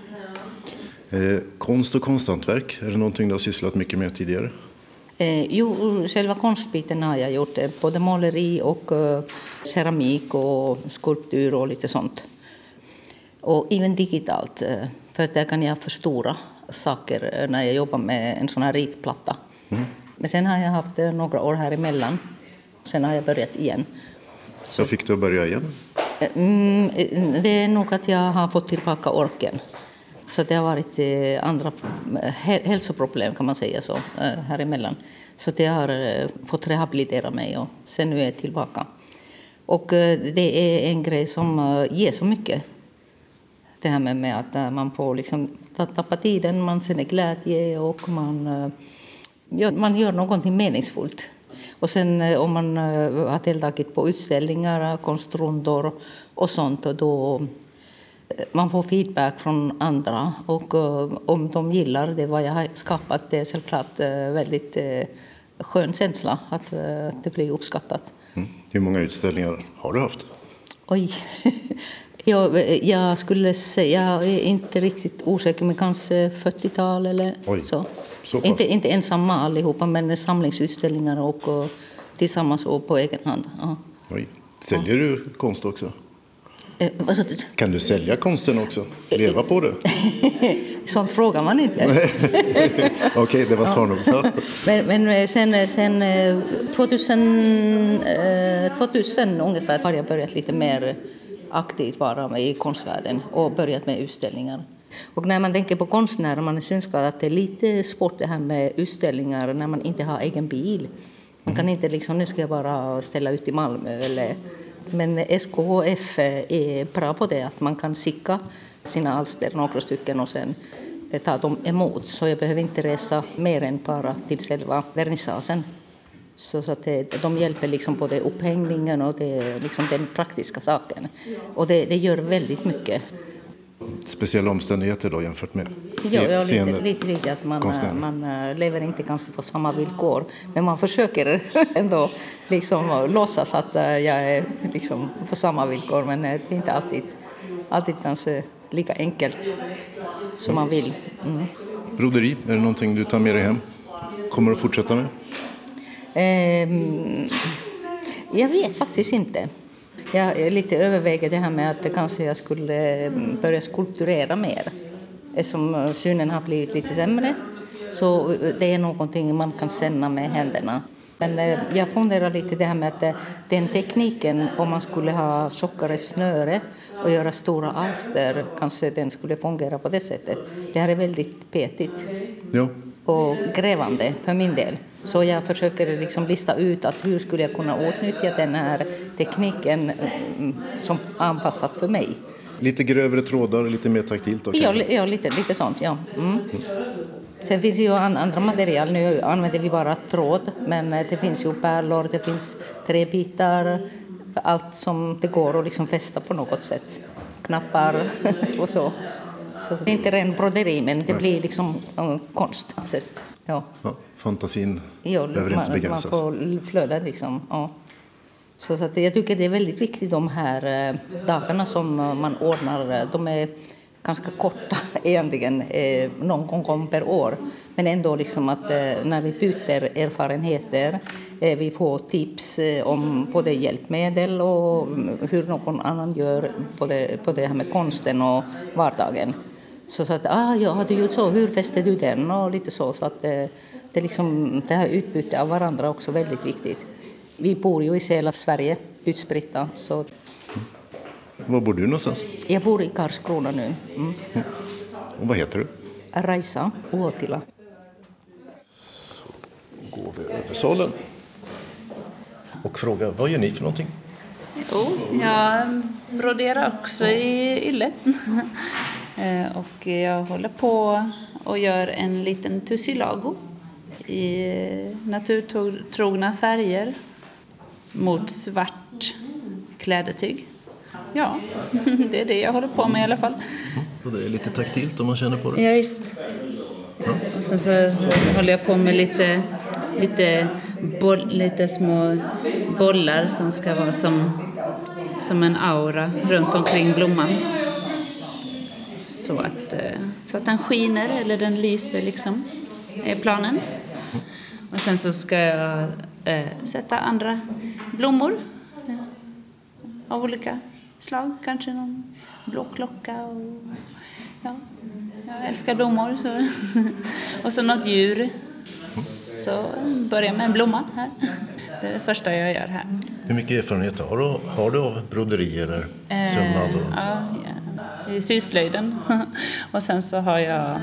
Eh, konst och konsthantverk, är det någonting du har sysslat mycket med tidigare? Eh, jo, själva konstbiten har jag gjort, eh, både måleri och eh, keramik och skulptur och lite sånt. Och även digitalt, eh, för att där kan jag förstora saker när jag jobbar med en sån här ritplatta. Mm. Men sen har jag haft eh, några år här emellan, sen har jag börjat igen. Så fick du att börja igen? Eh, mm, det är nog att jag har fått tillbaka orken. Så det har varit andra hälsoproblem kan man säga så här emellan. Så det har fått rehabilitera mig och sen nu är jag tillbaka. Och det är en grej som ger så mycket. Det här med, med att man får liksom tappa tiden, man känner glädje och man, ja, man gör någonting meningsfullt. Och sen om man har deltagit på utställningar, konstrundor och sånt, och då man får feedback från andra och uh, om de gillar det vad jag har skapat, det är självklart uh, väldigt uh, skön känsla att uh, det blir uppskattat. Mm. Hur många utställningar har du haft? Oj, jag, jag skulle säga, jag är inte riktigt osäker, men kanske fyrtiotal eller Oj. så. så inte, inte ensamma allihopa, men samlingsutställningar och uh, tillsammans och på egen hand. Ja. Oj. Säljer ja. du konst också? Eh, vad sa du? Kan du sälja konsten också? Leva på det? Sånt frågar man inte. Okej, okay, det var svar nog. Ja. men, men sen, sen tvåtusen, tvåtusen ungefär har jag börjat lite mer aktivt vara i konstvärlden och börjat med utställningar. Och när man tänker på konstnärer, man är synskadad, att det är lite svårt det här med utställningar när man inte har egen bil. Man kan inte liksom, nu ska jag bara ställa ut i Malmö eller... Men S K H F är bra på det, att man kan skicka sina alster, några stycken, och sen ta dem emot. Så jag behöver inte resa mer än bara till själva vernissagen. Så, så att det, de hjälper liksom på det upphängningen och det, liksom den praktiska saken. Och det, det gör väldigt mycket. Speciella omständigheter då jämfört med ja, ja, lite, lite, lite att man, man lever inte kanske på samma villkor, men man försöker ändå liksom låtsas att jag är liksom på samma villkor, men det är inte alltid, alltid kanske lika enkelt som man vill. Mm. Broderi, är det någonting du tar med dig hem? Kommer du att fortsätta med? Eh, jag vet faktiskt inte. Jag är lite överväger det här med att kanske jag skulle börja skulpturera mer. Eftersom synen har blivit lite sämre, så det är någonting man kan känna med händerna. Men jag funderar lite det här med att den tekniken, om man skulle ha tjockare snöre och göra stora alster, kanske den skulle fungera på det sättet. Det här är väldigt petigt ja. och grävande för min del. Så jag försöker liksom lista ut att hur skulle jag kunna utnyttja den här tekniken som anpassat för mig. Lite grövre trådar, lite mer taktilt då? Ja, ja lite, lite sånt, ja. Mm. Mm. Sen finns ju andra material. Nu använder vi bara tråd, men det finns ju pärlor, det finns träbitar, allt som det går att liksom fästa på något sätt. Knappar och så. Så det är inte ren broderi, men det blir liksom en konst. Sätt. Ja. Ja, fantasin ja, behöver man, inte begränsas. Man får flöda liksom, ja. Så, så att jag tycker det är väldigt viktigt de här eh, dagarna som man ordnar. De är ganska korta egentligen, eh, någon gång per år. Men ändå liksom att eh, när vi byter erfarenheter, eh, vi får tips eh, om både hjälpmedel och hur någon annan gör på det, på det här med konsten och vardagen. Så, så att, ah, ja, har du gjort så, hur fäster du den? Och lite så, så att eh, det, liksom, det här utbytet av varandra är också väldigt viktigt. Vi bor ju i hela Sverige, utspritta. Så. Var bor du någonstans? Jag bor i Karlskrona nu. Mm. Mm. Och vad heter du? Raisa Uotila. Så går vi över salen och frågar, vad gör ni för någonting? Jo, jag broderar också i yllet. Och jag håller på och gör en liten tussilago i naturtrogna färger mot svart klädetyg. Ja, det är det jag håller på med i alla fall. Och det är lite taktilt om man känner på det. Ja, visst. Och sen så håller jag på med lite, lite, boll, lite små bollar som ska vara som, som en aura runt omkring blomman. Så att, så att den skiner eller den lyser liksom, är planen. Och sen så ska jag äh, sätta andra blommor äh, av olika slag. Kanske någon blåklocka och ja, jag älskar blommor. Så. Och så något djur. Så börjar med en blomma här. Det är det första jag gör här. Hur mycket erfarenhet har du, har du av broderi eller sömnad? Och... Eh, ja, ja, i syslöjden. Och sen så har jag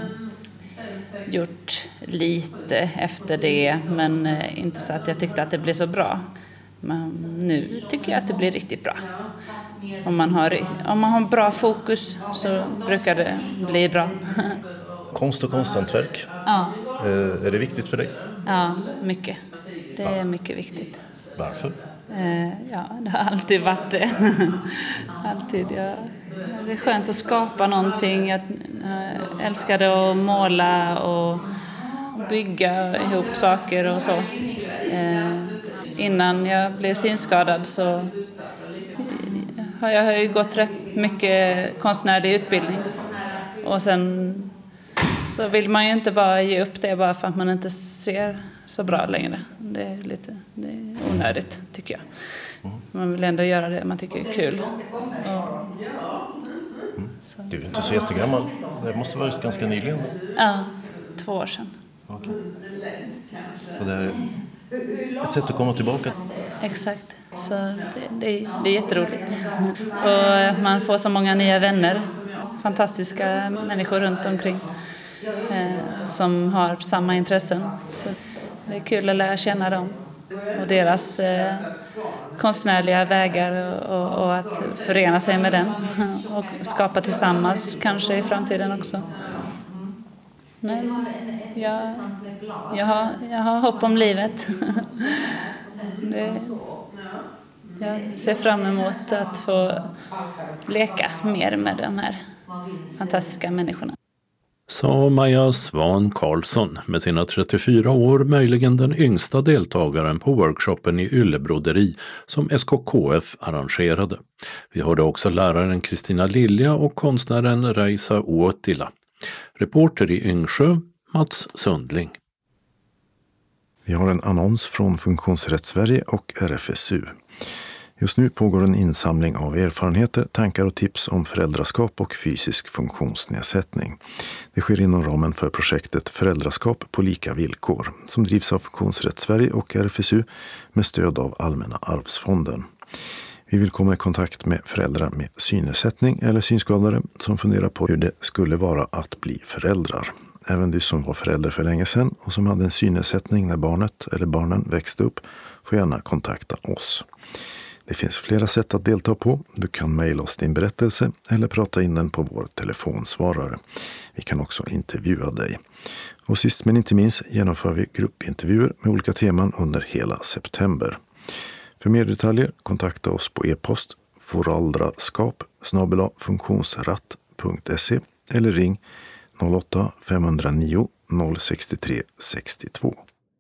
gjort lite efter det, men inte så att jag tyckte att det blev så bra. Men nu tycker jag att det blir riktigt bra. Om man har, om man har bra fokus så brukar det bli bra. Konst och konsthantverk. Ja. Eh, är det viktigt för dig? Ja, mycket. Det är mycket viktigt. Varför? Eh, ja, det har alltid varit det. alltid. Jag, det är skönt att skapa någonting. Jag älskade att måla och bygga ihop saker och så. Eh, innan jag blev synskadad så har jag ju gått rätt mycket konstnärlig utbildning. Och sen så vill man ju inte bara ge upp det bara för att man inte ser så bra längre. Det är lite det är onödigt, tycker jag. Man vill ändå göra det man tycker är kul. Och, du är inte så jättegammal. Det måste vara ganska nyligen. Ja, två år sedan. Okej. Och det är ett sätt att komma tillbaka. Exakt. Så det, det, det är jätteroligt. Och man får så många nya vänner. Fantastiska människor runt omkring. Eh, som har samma intressen. Så det är kul att lära känna dem. Och deras eh, konstnärliga vägar och, och, och att förena sig med den. Och skapa tillsammans kanske i framtiden också. Nej, jag, jag, har, jag har hopp om livet. det, jag ser fram emot att få leka mer med de här fantastiska människorna. Sa Maja Svan Karlsson, med sina trettiofyra år möjligen den yngsta deltagaren på workshopen i yllebroderi som S K K F arrangerade. Vi hörde också läraren Kristina Lilja och konstnären Reisa Uotila. Reporter i Yngsjö, Mats Sundling. Vi har en annons från Funktionsrätt Sverige och R F S U. Just nu pågår en insamling av erfarenheter, tankar och tips om föräldraskap och fysisk funktionsnedsättning. Det sker inom ramen för projektet Föräldraskap på lika villkor som drivs av Funktionsrätt Sverige och R F S U med stöd av Allmänna arvsfonden. Vi vill komma i kontakt med föräldrar med synnedsättning eller synskadade som funderar på hur det skulle vara att bli föräldrar. Även du som var förälder för länge sedan och som hade en synnedsättning när barnet eller barnen växte upp får gärna kontakta oss. Det finns flera sätt att delta på. Du kan mejla oss din berättelse eller prata in den på vår telefonsvarare. Vi kan också intervjua dig. Och sist men inte minst genomför vi gruppintervjuer med olika teman under hela september. För mer detaljer kontakta oss på e-post foraldraskap snabel-a funktionsratt punkt se eller ring noll åtta fem noll nio noll sex tre sex två.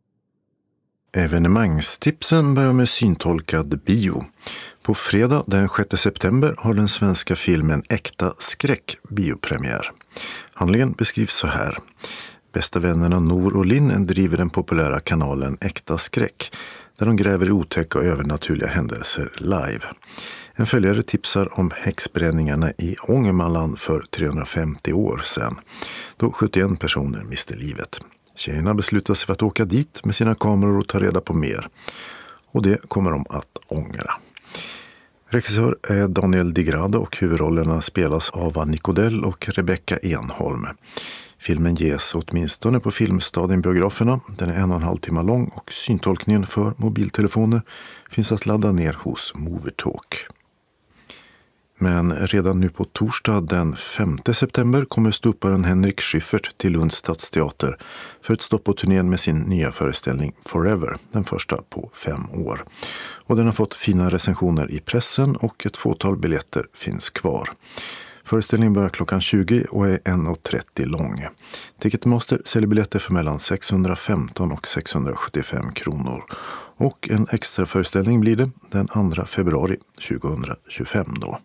Evenemangstipsen börjar med syntolkad bio. På fredag den sjätte september har den svenska filmen Äkta skräck biopremiär. Handlingen beskrivs så här. Bästa vännerna Nor och Linn driver den populära kanalen Äkta skräck där de gräver i otäcka och övernaturliga händelser live. En följare tipsar om häxbränningarna i Ångermanland för trehundrafemtio år sedan, då sjuttioen personer miste livet. Tjejerna beslutar sig för att åka dit med sina kameror och ta reda på mer. Och det kommer de att ångra. Regissör är Daniel Di Grado och huvudrollerna spelas av Annika Odell och Rebecca Enholm. Filmen ges åtminstone på Filmstadien-biograferna. Den är en och en halv timme lång och syntolkningen för mobiltelefoner finns att ladda ner hos Movertalk. Men redan nu på torsdag den femte september kommer ståupparen Henrik Schyffert till Lunds stadsteater för ett stopp på turnén med sin nya föreställning Forever, den första på fem år. Och den har fått fina recensioner i pressen och ett fåtal biljetter finns kvar. Föreställningen börjar klockan tjugo och är en och trettio lång. Ticketmaster säljer biljetter för mellan sexhundrafemton och sexhundrasjuttiofem kronor. Och en extra föreställning blir det den andra februari tjugohundratjugofem då.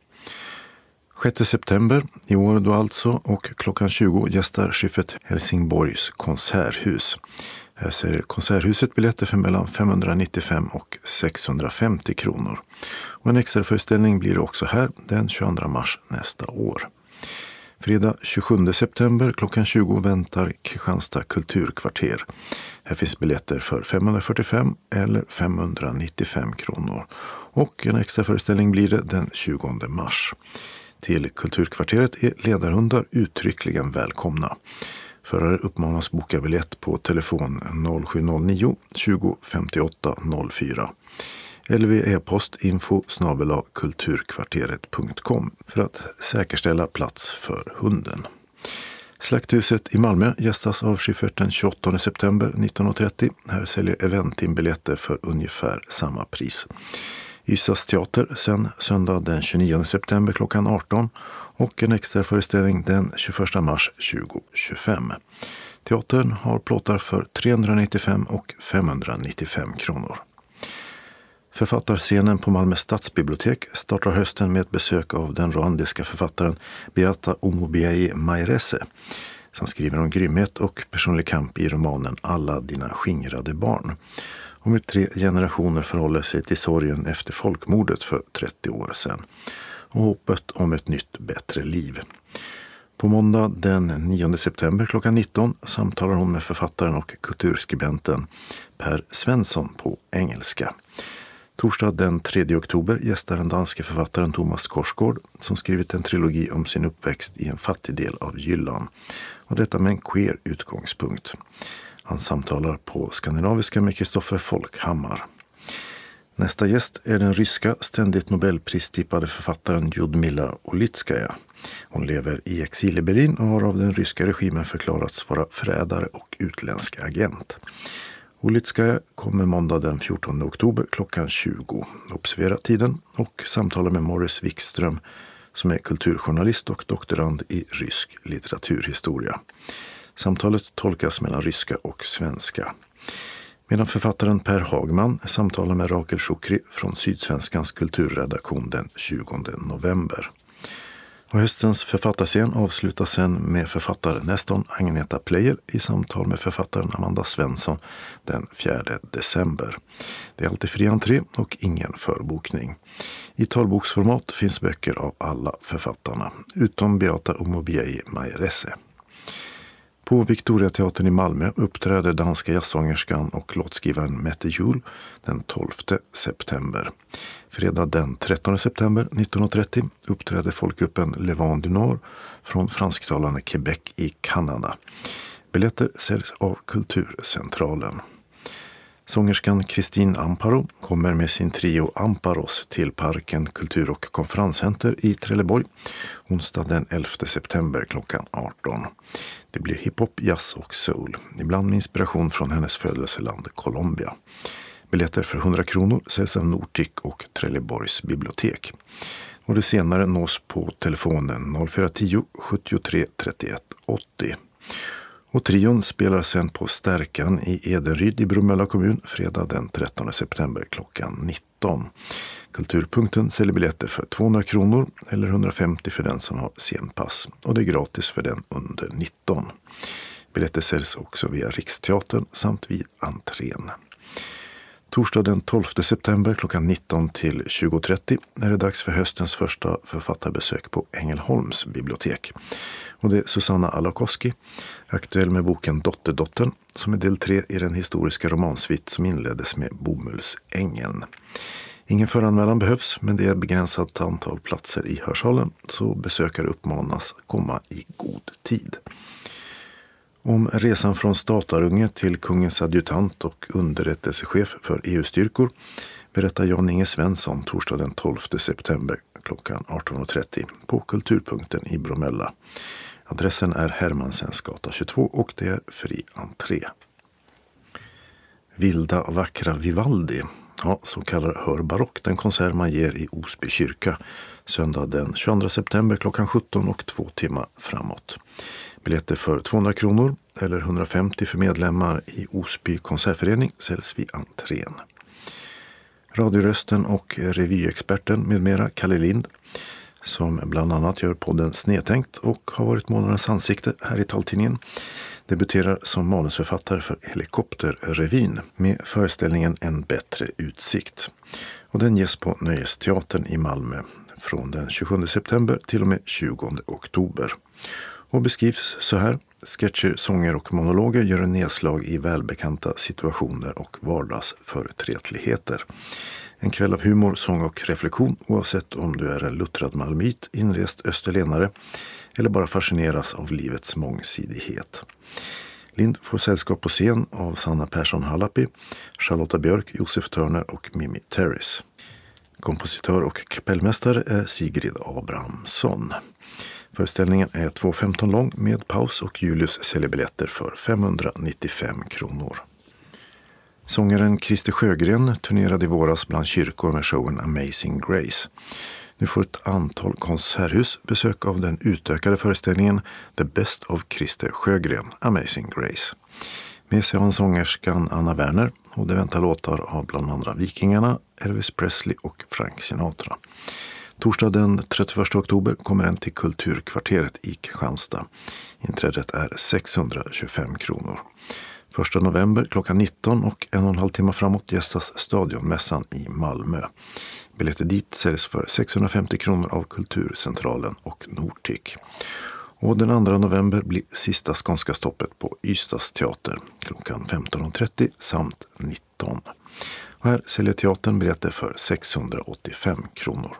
sjätte september i år då alltså, och klockan tjugo gästar Schyffert Helsingborgs konserthus. Här säljer konserthuset biljetter för mellan femhundranittiofem och sexhundrafemtio kronor. Och en extra föreställning blir det också här den tjugoandra mars nästa år. Fredag tjugosjunde september klockan tjugo väntar Kristianstad kulturkvarter. Här finns biljetter för femhundrafyrtiofem eller femhundranittiofem kronor. Och en extra föreställning blir det den tjugonde mars. Till kulturkvarteret är ledarhundar uttryckligen välkomna. Förare uppmanas boka biljett på telefon noll sju noll nio tjugo femtioåtta noll fyra eller vid e-post info snabel-a kulturkvarteret punkt com för att säkerställa plats för hunden. Slakthuset i Malmö gästas av Schyffert den tjugoåttonde september nitton trettio. Här säljer Eventim biljetter för ungefär samma pris. Ystads teater sen söndag den tjugonionde september klockan arton och en extra föreställning den tjugoförsta mars tjugohundratjugofem. Teatern har plåtar för trehundranittiofem och femhundranittiofem kronor. Författarscenen på Malmö stadsbibliotek startar hösten med ett besök av den rwandiska författaren Beata Omobiaye Mairese som skriver om grymhet och personlig kamp i romanen Alla dina skingrade barn. Om hur tre generationer förhåller sig till sorgen efter folkmordet för trettio år sedan och hoppet om ett nytt, bättre liv. På måndag den nionde september klockan nitton samtalar hon med författaren och kulturskribenten Per Svensson på engelska. Torsdag den tredje oktober gästar den danske författaren Thomas Korsgaard som skrivit en trilogi om sin uppväxt i en fattig del av Jylland. Och detta med en queer utgångspunkt. Han samtalar på skandinaviska med Kristoffer Folkhammar. Nästa gäst är den ryska ständigt Nobelpristippade författaren Ljudmila Ulitskaja. Hon lever i exil i Berlin och har av den ryska regimen förklarats vara förrädare och utländsk agent. Ulitskaja kommer måndag den fjortonde oktober klockan tjugo. Observera tiden och samtala med Morris Wikström som är kulturjournalist och doktorand i rysk litteraturhistoria. Samtalet tolkas mellan ryska och svenska. Medan författaren Per Hagman samtalar med Rakel Shukri från Sydsvenskans kulturredaktion den tjugonde november. Och höstens författarscen avslutas sen med författarnästorn Agneta Plejer i samtal med författaren Amanda Svensson den fjärde december. Det är alltid fri entré och ingen förbokning. I talboksformat finns böcker av alla författarna, utom Beata Omobiaye Mairese. På Victoriateatern i Malmö uppträder danska jazzsångerskan och låtskrivaren Mette Juhl den tolfte september. Fredag den trettonde september nitton trettio uppträder folkgruppen Le Vent du Nord från fransktalande Quebec i Kanada. Biljetter säljs av Kulturcentralen. Sångerskan Christine Amparo kommer med sin trio Amparos till Parken kultur- och konferenscenter i Trelleborg onsdag den elfte september klockan arton. Det blir hiphop, jazz och soul, ibland med inspiration från hennes födelseland Colombia. Biljetter för hundra kronor säljs av Nordic och Trelleborgs bibliotek. Och det senare nås på telefonen noll fyra tio sjuttiotre trettioett åttio. Och trion spelar sen på Stärkan i Edenryd i Bromölla kommun fredag den trettonde september klockan nitton. Kulturpunkten säljer biljetter för tvåhundra kronor eller hundrafemtio för den som har scenpass. Och det är gratis för den under nitton. Biljetter säljs också via Riksteatern samt vid entrén. Torsdag den tolfte september klockan nitton till tjugo trettio är det dags för höstens första författarbesök på Ängelholms bibliotek. Och det är Susanna Alakoski, aktuell med boken Dotterdottern, som är del tre i den historiska romansvitt som inleddes med Bomullsängen. Ingen föranmälan behövs, men det är begränsat antal platser i hörsalen, så besökare uppmanas komma i god tid. Om resan från statarunge till kungens adjutant och underrättelsechef för E U-styrkor berättar Jan Inge Svensson torsdag den tolfte september klockan arton trettio på Kulturpunkten i Bromölla. Adressen är Hermansensgatan tjugotvå och det är fri entré. Vilda vackra Vivaldi. Ja, så kallar Hör barock, den konsert man ger i Osby kyrka söndag den tjugoandra september klockan sjutton och två timmar framåt. Biljetter för tvåhundra kronor eller hundrafemtio för medlemmar i Osby konsertförening säljs vid entrén. Radiorösten och revyexperten med mera Kalle Lind, som bland annat gör podden Snedtänkt och har varit månadens ansikte här i taltidningen, debuterar som manusförfattare för Helikopterrevyn med föreställningen En bättre utsikt. Och den ges på Nöjesteatern i Malmö från den tjugosjunde september till och med tjugonde oktober. Och beskrivs så här: sketcher, sånger och monologer gör en nedslag i välbekanta situationer och vardagsföreträtligheter. En kväll av humor, sång och reflektion oavsett om du är en luttrad malmit, inrest österlenare eller bara fascineras av livets mångsidighet. Lind får sällskap på scen av Sanna Persson Hallapi, Charlotta Björk, Josef Törner och Mimi Terris. Kompositör och kapellmästare är Sigrid Abrahamsson. Föreställningen är två femton lång med paus och Julius säljer biljetter för femhundranittiofem kronor. Sångaren Christer Sjögren turnerade i våras bland kyrkor med showen Amazing Grace. Nu får ett antal konserthus besök av den utökade föreställningen The Best of Christer Sjögren, Amazing Grace. Med sig har sångerskan Anna Werner och det väntar låtar av bland andra Vikingarna, Elvis Presley och Frank Sinatra. Torsdag den trettioförsta oktober kommer den till Kulturkvarteret i Kristianstad. Inträdet är sexhundratjugofem kronor. Första november klockan nitton och en och en halv timme framåt gästas Stadionmässan i Malmö. Biljetter dit säljs för sexhundrafemtio kronor av Kulturcentralen och Nortic. Och den andra november blir sista skånska stoppet på Ystads teater klockan femton trettio samt nitton. Och här säljer teatern biljetter för sexhundraåttiofem kronor.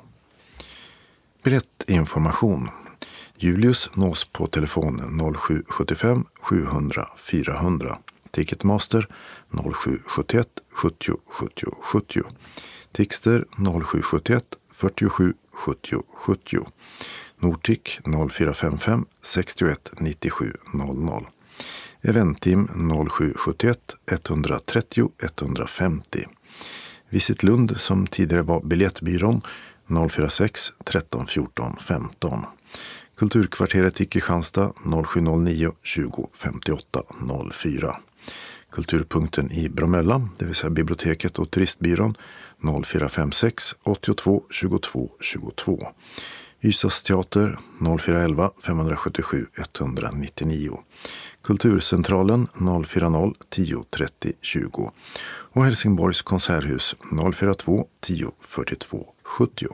Biljettinformation. Julius nås på telefon noll sju sju fem sjuhundra fyrahundra. Ticketmaster noll sju sju ett sjuttio sjuttio sjuttio. Tixter noll sju sju ett fyrtiosju sjuttio sjuttio. Nortic noll fyra fem fem sextioett nittiosju noll noll. Eventteam noll sju sju ett etthundratrettio etthundrafemtio. Visit Lund, som tidigare var biljettbyrån, noll fyra sex tretton fjorton femton. Kulturkvarteret i Kristianstad noll sju noll nio tjugo femtioåtta noll fyra. Kulturpunkten i Bromölla, det vill säga biblioteket och turistbyrån, noll fyra fem sex åttiotvå tjugotvå tjugotvå. Ystads teater noll fyra elva femhundrasjuttiosju etthundranittionio. Kulturcentralen noll fyra noll tio trettio tjugo. Och Helsingborgs konserthus noll fyra två tio fyrtiotvå sjuttio.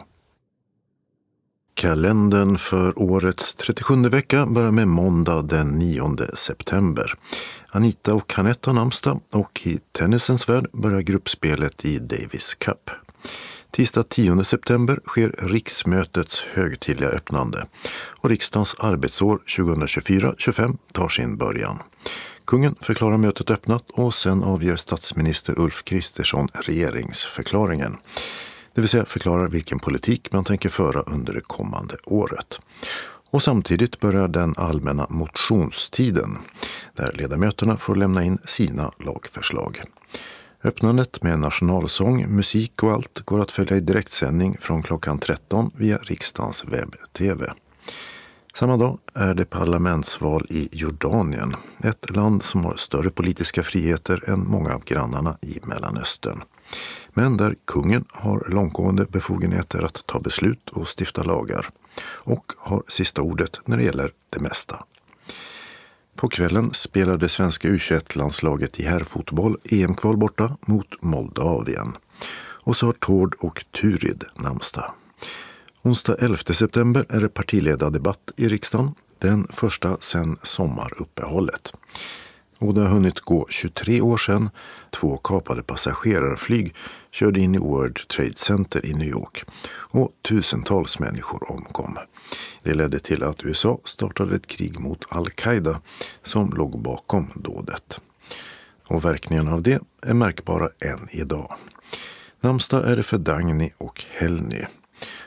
Kalendern för årets trettiosjunde vecka börjar med måndag den nionde september. Anita och Anette har namnsdag och i tennisens värld börjar gruppspelet i Davis Cup. Tisdag tionde september sker riksmötets högtidliga öppnande och riksdagens arbetsår tjugohundratjugofyra tjugofem tar sin början. Kungen förklarar mötet öppnat och sen avger statsminister Ulf Kristersson regeringsförklaringen. Det vill säga förklarar vilken politik man tänker föra under det kommande året. Och samtidigt börjar den allmänna motionstiden där ledamöterna får lämna in sina lagförslag. Öppnandet med nationalsång, musik och allt går att följa i direktsändning från klockan tretton via riksdagens webb-tv. Samma dag är det parlamentsval i Jordanien, ett land som har större politiska friheter än många av grannarna i Mellanöstern. Men där kungen har långtgående befogenheter att ta beslut och stifta lagar och har sista ordet när det gäller det mesta. På kvällen spelar det svenska U tjugoett-landslaget i herrfotboll E M-kval borta mot Moldavien. Och så har Tord och Turid namnsdag. Onsdag elfte september är det partiledardebatt i riksdagen, den första sedan sommaruppehållet. Och det har hunnit gå tjugotre år sedan två kapade passagerarflyg körde in i World Trade Center i New York och tusentals människor omkom. Det ledde till att U S A startade ett krig mot Al-Qaida som låg bakom dådet. Och verkningarna av det är märkbara än idag. Namnsdag är det för Dagny och Helny.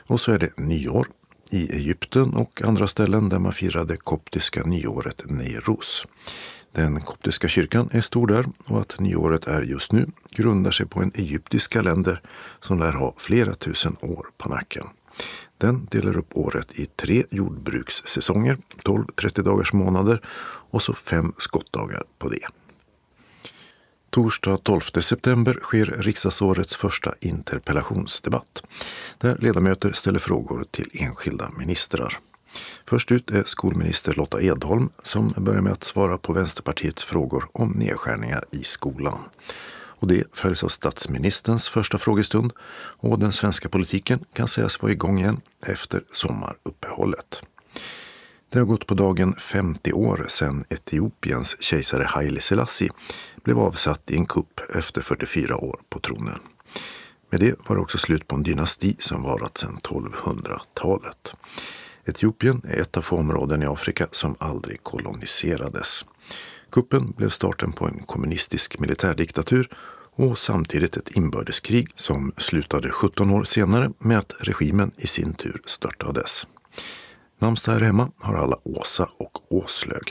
Och så är det nyår i Egypten och andra ställen där man firade koptiska nyåret Neiros. Den koptiska kyrkan är stor där och att nyåret är just nu grundar sig på en egyptisk kalender som lär ha flera tusen år på nacken. Den delar upp året i tre jordbrukssäsonger, tolv trettio-dagars månader och så fem skottdagar på det. Torsdag tolfte september sker riksdagsårets första interpellationsdebatt där ledamöter ställer frågor till enskilda ministrar. Först ut är skolminister Lotta Edholm som börjar med att svara på Vänsterpartiets frågor om nedskärningar i skolan. Och det följs av statsministerns första frågestund och den svenska politiken kan sägas vara igång igen efter sommaruppehållet. Det har gått på dagen femtio år sedan Etiopiens kejsare Haile Selassie blev avsatt i en kupp efter fyrtiofyra år på tronen. Med det var det också slut på en dynasti som varat sedan tolvhundratalet. Etiopien är ett av få områden i Afrika som aldrig koloniserades. Kuppen blev starten på en kommunistisk militärdiktatur och samtidigt ett inbördeskrig som slutade sjutton år senare med att regimen i sin tur störtades. Namnsdag här hemma har alla Åsa och Åslög.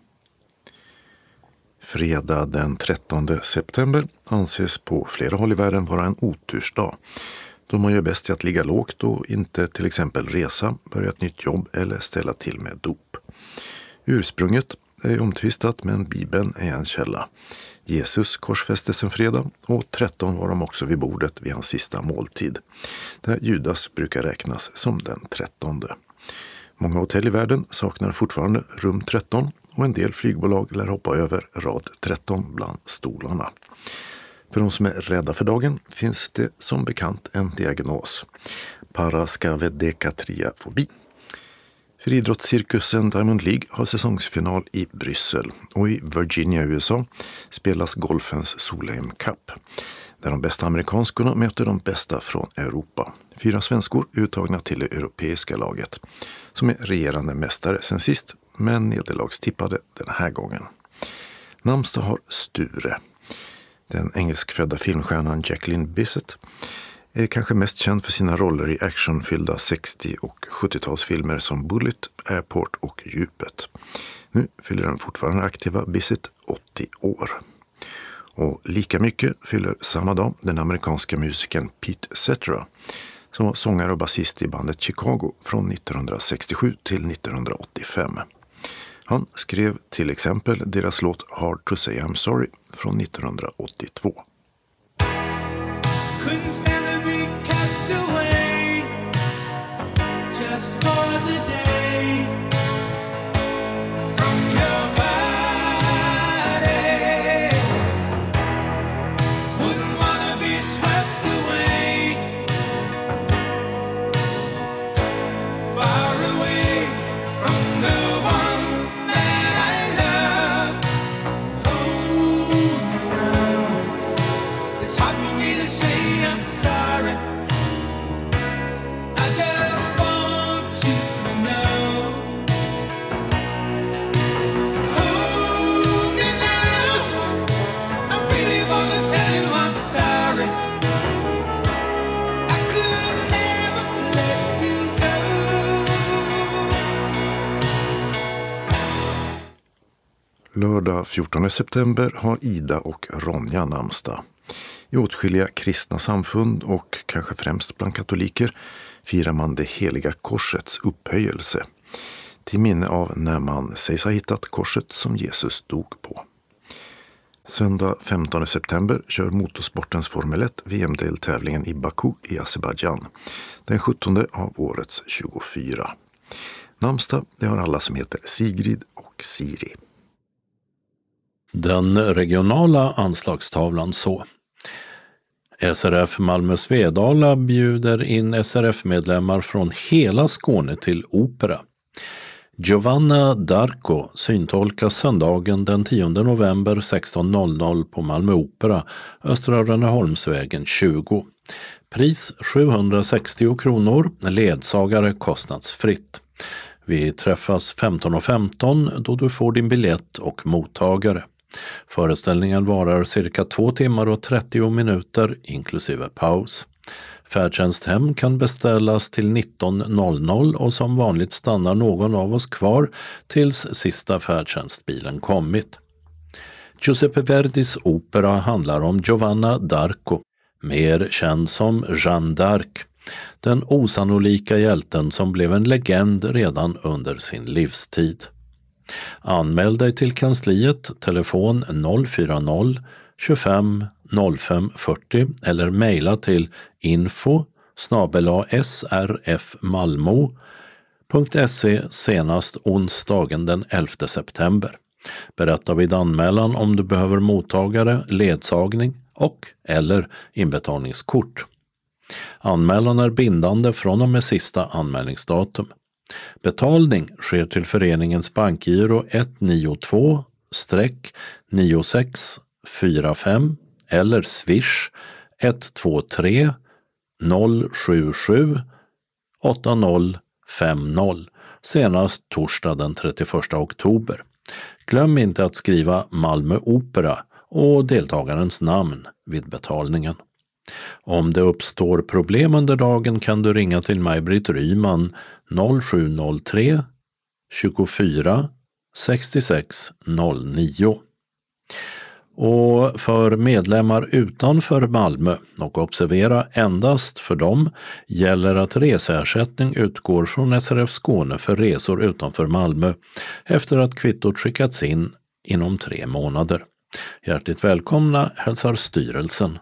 Fredag den trettonde september anses på flera håll i världen vara en otursdag. Då man gör bäst i att ligga lågt och inte till exempel resa, börja ett nytt jobb eller ställa till med dop. Ursprunget är omtvistat men Bibeln är en källa. Jesus korsfästes en fredag och tretton var de också vid bordet vid hans sista måltid. Där Judas brukar räknas som den trettonde. Många hotell i världen saknar fortfarande rum tretton och en del flygbolag lär hoppa över rad tretton bland stolarna. För de som är rädda för dagen finns det som bekant en diagnos. Paraskavedekatriafobi. Friidrottscirkusen Diamond League har säsongsfinal i Bryssel och i Virginia, U S A spelas golfens Solheim Cup. Där de bästa amerikanskorna möter de bästa från Europa. Fyra svenskor uttagna till det europeiska laget som är regerande mästare sen sist men nederlagstippade den här gången. Namnsdag har Sture. Den engelskfödda filmstjärnan Jacqueline Bisset är kanske mest känd för sina roller i actionfyllda sextio- och sjuttiotalsfilmer som Bullet, Airport och Djupet. Nu fyller den fortfarande aktiva Bisset åttio år. Och lika mycket fyller samma dag den amerikanska musikern Pete Cetera som var sångare och basist i bandet Chicago från nittonhundrasextiosju till nittonhundraåttiofem. Han skrev till exempel deras låt Hard to say I'm sorry från nittonhundraåttiotvå. Couldn't stand to be kept away just for the day from your body. Wouldn't wanna be swept away far away from the one that I love. Oh, now it's hard for me to say I'm sorry. I just want you to know. Hold me now. I really wanna tell you I'm sorry. I could never let you go. Lördag fjortonde september har Ida och Ronja namnsdag. I åtskilliga kristna samfund och kanske främst bland katoliker firar man det heliga korsets upphöjelse. Till minne av när man sägs ha hittat korset som Jesus dog på. Söndag femtonde september kör motorsportens Formel ett V M-deltävlingen i Baku i Azerbaijan. Den sjuttonde av årets tjugofyra. Namnsdag det har alla som heter Sigrid och Siri. Den regionala anslagstavlan så. S R F Malmö Svedala bjuder in S R F-medlemmar från hela Skåne till opera. Giovanna D'Arco syntolkas söndagen den tionde november sexton noll noll på Malmö Opera, Östra Rönneholmsvägen tjugo. Pris sjuhundrasextio kronor, ledsagare kostnadsfritt. Vi träffas femton och femton då du får din biljett och mottagare. Föreställningen varar cirka två timmar och trettio minuter inklusive paus. Färdtjänsthem kan beställas till nitton noll noll och som vanligt stannar någon av oss kvar tills sista färdtjänstbilen kommit. Giuseppe Verdis opera handlar om Giovanna d'Arco, mer känd som Jeanne d'Arc, den osannolika hjälten som blev en legend redan under sin livstid. Anmäl dig till kansliet, telefon noll fyra noll tjugofem noll fem fyrtio eller mejla till info snabel-a srfmalmo punkt se senast onsdagen den elfte september. Berätta vid anmälan om du behöver mottagare, ledsagning och eller inbetalningskort. Anmälan är bindande från och med sista anmälningsdatum. Betalning sker till föreningens bankgiro ett nio två nio sex fyra fem eller swish ett två tre noll sju sju åtta noll fem noll senast torsdag den trettioförsta oktober. Glöm inte att skriva Malmö Opera och deltagarens namn vid betalningen. Om det uppstår problem under dagen kan du ringa till Maj-Britt Ryman noll sju noll tre tjugofyra sextiosex noll nio. Och för medlemmar utanför Malmö, och observera endast för dem, gäller att reseersättning utgår från S R F Skåne för resor utanför Malmö efter att kvittot skickats in inom tre månader. Hjärtligt välkomna hälsar styrelsen.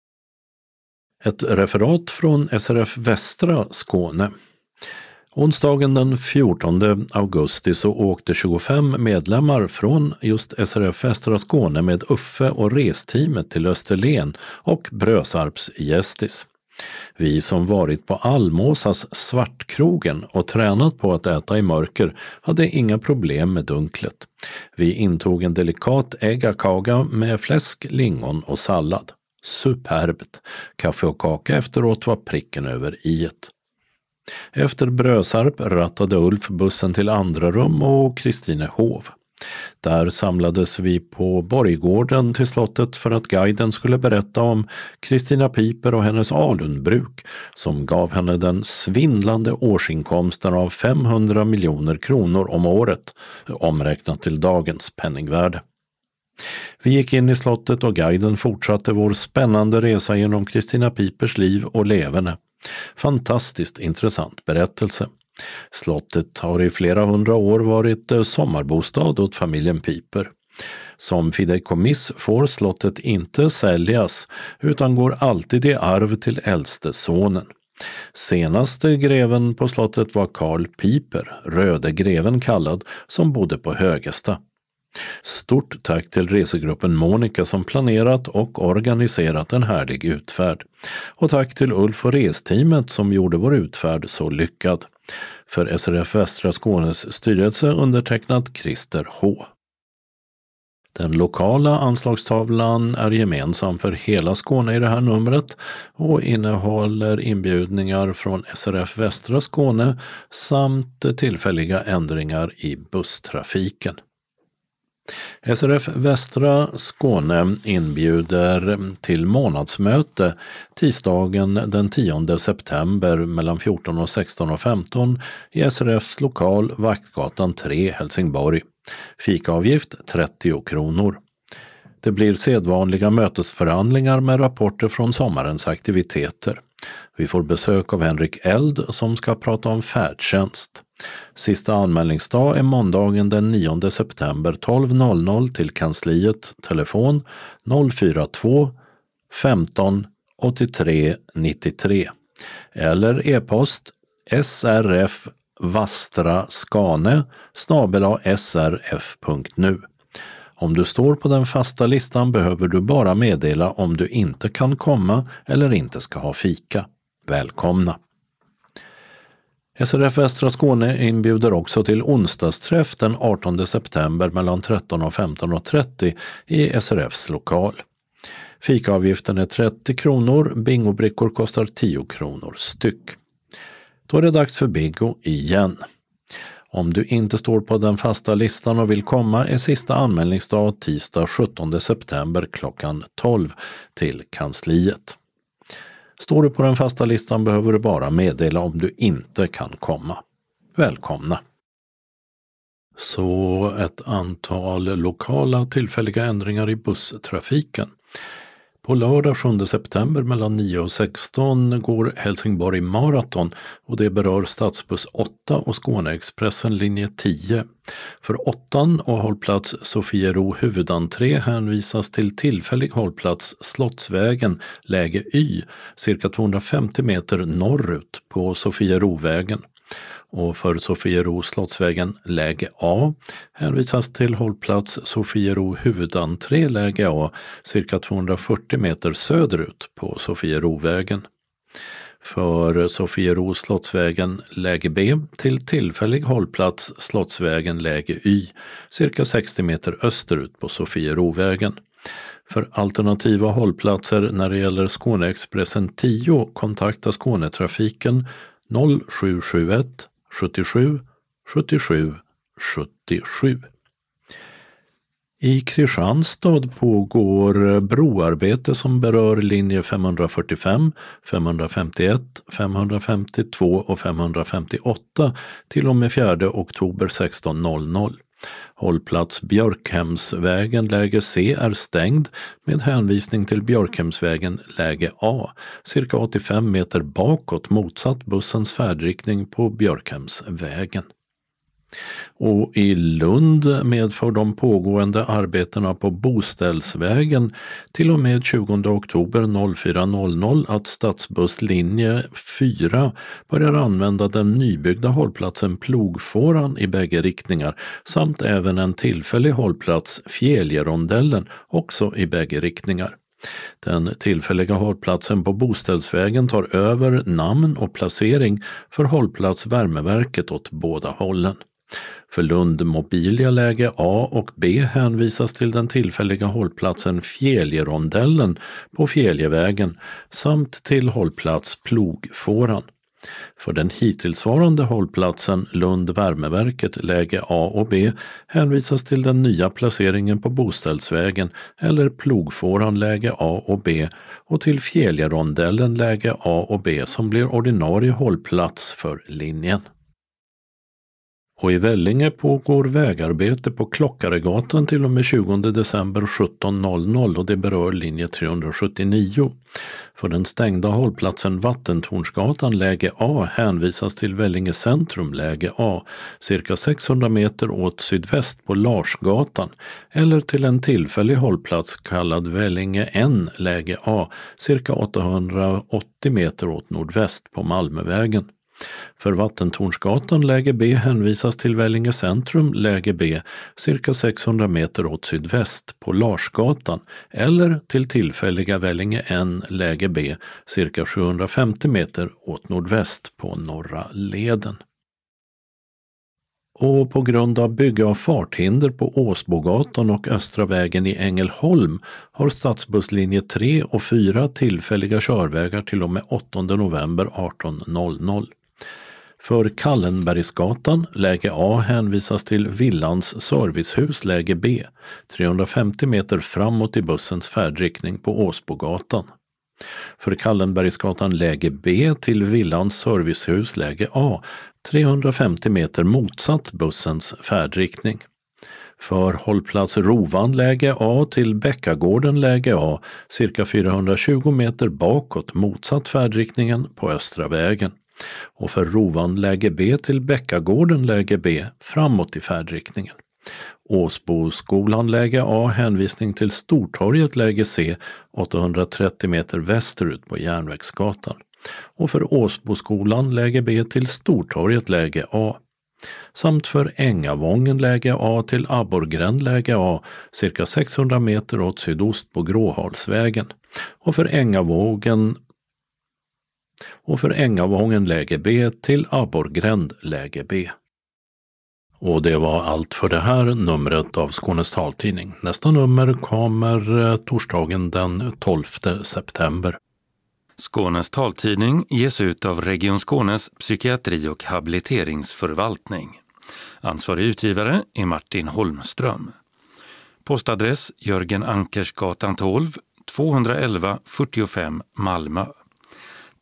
Ett referat från S R F Västra Skåne. Onsdagen den fjortonde augusti så åkte tjugofem medlemmar från just S R F Västra Skåne med Uffe och resteamet till Österlen och Brösarps Gästis. Vi som varit på Almåsas Svartkrogen och tränat på att äta i mörker hade inga problem med dunklet. Vi intog en delikat äggakaga med fläsk, lingon och sallad. Superbt. Kaffe och kaka efteråt var pricken över iet. Efter Brösarp rattade Ulf bussen till andra rum och Kristinehov. Där samlades vi på Borggården till slottet för att guiden skulle berätta om Kristina Piper och hennes alunbruk som gav henne den svindlande årsinkomsten av femhundra miljoner kronor om året, omräknat till dagens penningvärde. Vi gick in i slottet och guiden fortsatte vår spännande resa genom Kristina Pipers liv och leverne. Fantastiskt intressant berättelse. Slottet har i flera hundra år varit sommarbostad åt familjen Piper. Som fideikommiss får slottet inte säljas utan går alltid i arv till äldste sonen. Senaste greven på slottet var Karl Piper, Röde greven kallad, som bodde på Högesta. Stort tack till resegruppen Monica som planerat och organiserat en härlig utfärd. Och tack till Ulf och resteamet som gjorde vår utfärd så lyckad. För S R F Västra Skånes styrelse undertecknat Christer H. Den lokala anslagstavlan är gemensam för hela Skåne i det här numret och innehåller inbjudningar från S R F Västra Skåne samt tillfälliga ändringar i busstrafiken. S R F Västra Skåne inbjuder till månadsmöte tisdagen den tionde september mellan fjorton och sexton och femton i S R F:s lokal Vaktgatan tre, Helsingborg. Fikaavgift trettio kronor. Det blir sedvanliga mötesförhandlingar med rapporter från sommarens aktiviteter. Vi får besök av Henrik Eld som ska prata om färdtjänst. Sista anmälningsdag är måndagen den nionde september tolv noll noll till kansliet, telefon noll fyra två femton åttiotre nittiotre eller e-post srf vastraskane snabel-a srf punkt nu. Om du står på den fasta listan behöver du bara meddela om du inte kan komma eller inte ska ha fika. Välkomna! S R F Västra Skåne inbjuder också till onsdagsträff den artonde september mellan tretton och femton och trettio i S R F:s lokal. Fikaavgiften är trettio kronor, bingobrickor kostar tio kronor styck. Då är det dags för bingo igen. Om du inte står på den fasta listan och vill komma är sista anmälningsdag tisdag sjuttonde september klockan tolv till kansliet. Står du på den fasta listan behöver du bara meddela om du inte kan komma. Välkomna! Så ett antal lokala tillfälliga ändringar i busstrafiken. På lördag sjunde september mellan nio och sexton går Helsingborg Marathon och det berör Stadsbuss åtta och Skåneexpressen linje tio. För åttan och hållplats Sofiero huvudentré hänvisas till tillfällig hållplats Slottsvägen läge Y cirka tvåhundrafemtio meter norrut på Sofierovägen. Och för Sofiero Slottsvägen läge A hänvisas till hållplats Sofiero huvudentré läge A cirka tvåhundrafyrtio meter söderut på Sofierovägen. För Sofiero Slottsvägen läge B till tillfällig hållplats Slottsvägen läge Y cirka sextio meter österut på Sofierovägen. För alternativa hållplatser när det gäller Skåneexpressen tio kontakta Skånetrafiken noll sju sju ett sjuttiosju sjuttiosju sjuttiosju. I Kristianstad pågår broarbete som berör linje femhundrafyrtiofem, femhundrafemtioett, femhundrafemtiotvå och femhundrafemtioåtta till och med fjärde oktober sexton noll noll. Hållplats Björkhemsvägen läge C är stängd med hänvisning till Björkhemsvägen läge A, cirka åttiofem meter bakåt motsatt bussens färdriktning på Björkhemsvägen. Och i Lund medför de pågående arbetena på Boställsvägen till och med tjugonde oktober fyra noll noll att Stadsbuss linje fyra börjar använda den nybyggda hållplatsen Plogfåran i bägge riktningar samt även en tillfällig hållplats Fjäljerondellen också i bägge riktningar. Den tillfälliga hållplatsen på Boställsvägen tar över namn och placering för hållplats Värmeverket åt båda hållen. För Lund Mobilia läge A och B hänvisas till den tillfälliga hållplatsen Fjäljerondellen på Fjäljevägen samt till hållplats Plogfåran. För den hittillsvarande hållplatsen Lund Värmeverket läge A och B hänvisas till den nya placeringen på Boställsvägen eller Plogfåran läge A och B och till Fjäljerondellen läge A och B som blir ordinarie hållplats för linjen. Och i Vellinge pågår vägarbete på Klockaregatan till och med tjugonde december sjutton noll noll och det berör linje trehundrasjuttionio. För den stängda hållplatsen Vattentornsgatan läge A hänvisas till Vellinge centrum läge A, cirka sexhundra meter åt sydväst på Larsgatan eller till en tillfällig hållplats kallad Vellinge N läge A, cirka åttahundraåttio meter åt nordväst på Malmövägen. För Vattentornsgatan läge B hänvisas till Vellinge centrum läge B cirka sexhundra meter åt sydväst på Larsgatan eller till tillfälliga Vellinge N läge B cirka sjuhundrafemtio meter åt nordväst på Norra leden. Och på grund av bygge av farthinder på Åsbogatan och Östra vägen i Ängelholm har Stadsbusslinje tre och fyra tillfälliga körvägar till och med åttonde november arton noll noll. För Kallenbergsgatan läge A hänvisas till Villans servicehus läge B, trehundrafemtio meter framåt i bussens färdriktning på Åsbogatan. För Kallenbergsgatan läge B till Villans servicehus läge A, trehundrafemtio meter motsatt bussens färdriktning. För hållplats Rovan läge A till Bäckagården läge A, cirka fyrahundratjugo meter bakåt motsatt färdriktningen på Östra vägen. Och för Rovan läge B till Bäckagården läge B framåt i färdriktningen. Åsboskolan läge A hänvisning till Stortorget läge C åttahundratrettio meter västerut på Järnvägsgatan. Och för Åsboskolan läge B till Stortorget läge A. Samt för Ängavången läge A till Abborgränd läge A cirka sexhundra meter åt sydost på Gråhalsvägen. Och för Ängavågen och för Ängavången läge B till Abborgränd läge B. Och det var allt för det här numret av Skånes taltidning. Nästa nummer kommer torsdagen den tolfte september. Skånes taltidning ges ut av Region Skånes psykiatri- och habiliteringsförvaltning. Ansvarig utgivare är Martin Holmström. Postadress Jörgen Ankersgatan tolv, tvåhundraelva fyrtiofem Malmö.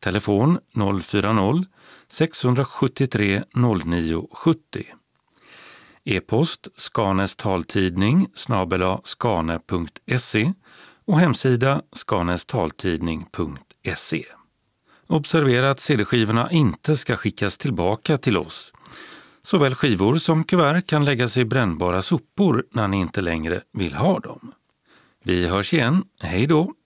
Telefon noll fyra noll sex sju tre noll nio sju noll. E-post Skanes taltidning snabel-a skane punkt se och hemsida skanestaltidning punkt se. Observera att C D-skivorna inte ska skickas tillbaka till oss. Såväl skivor som kuvert kan läggas i brännbara sopor när ni inte längre vill ha dem. Vi hörs igen. Hej då!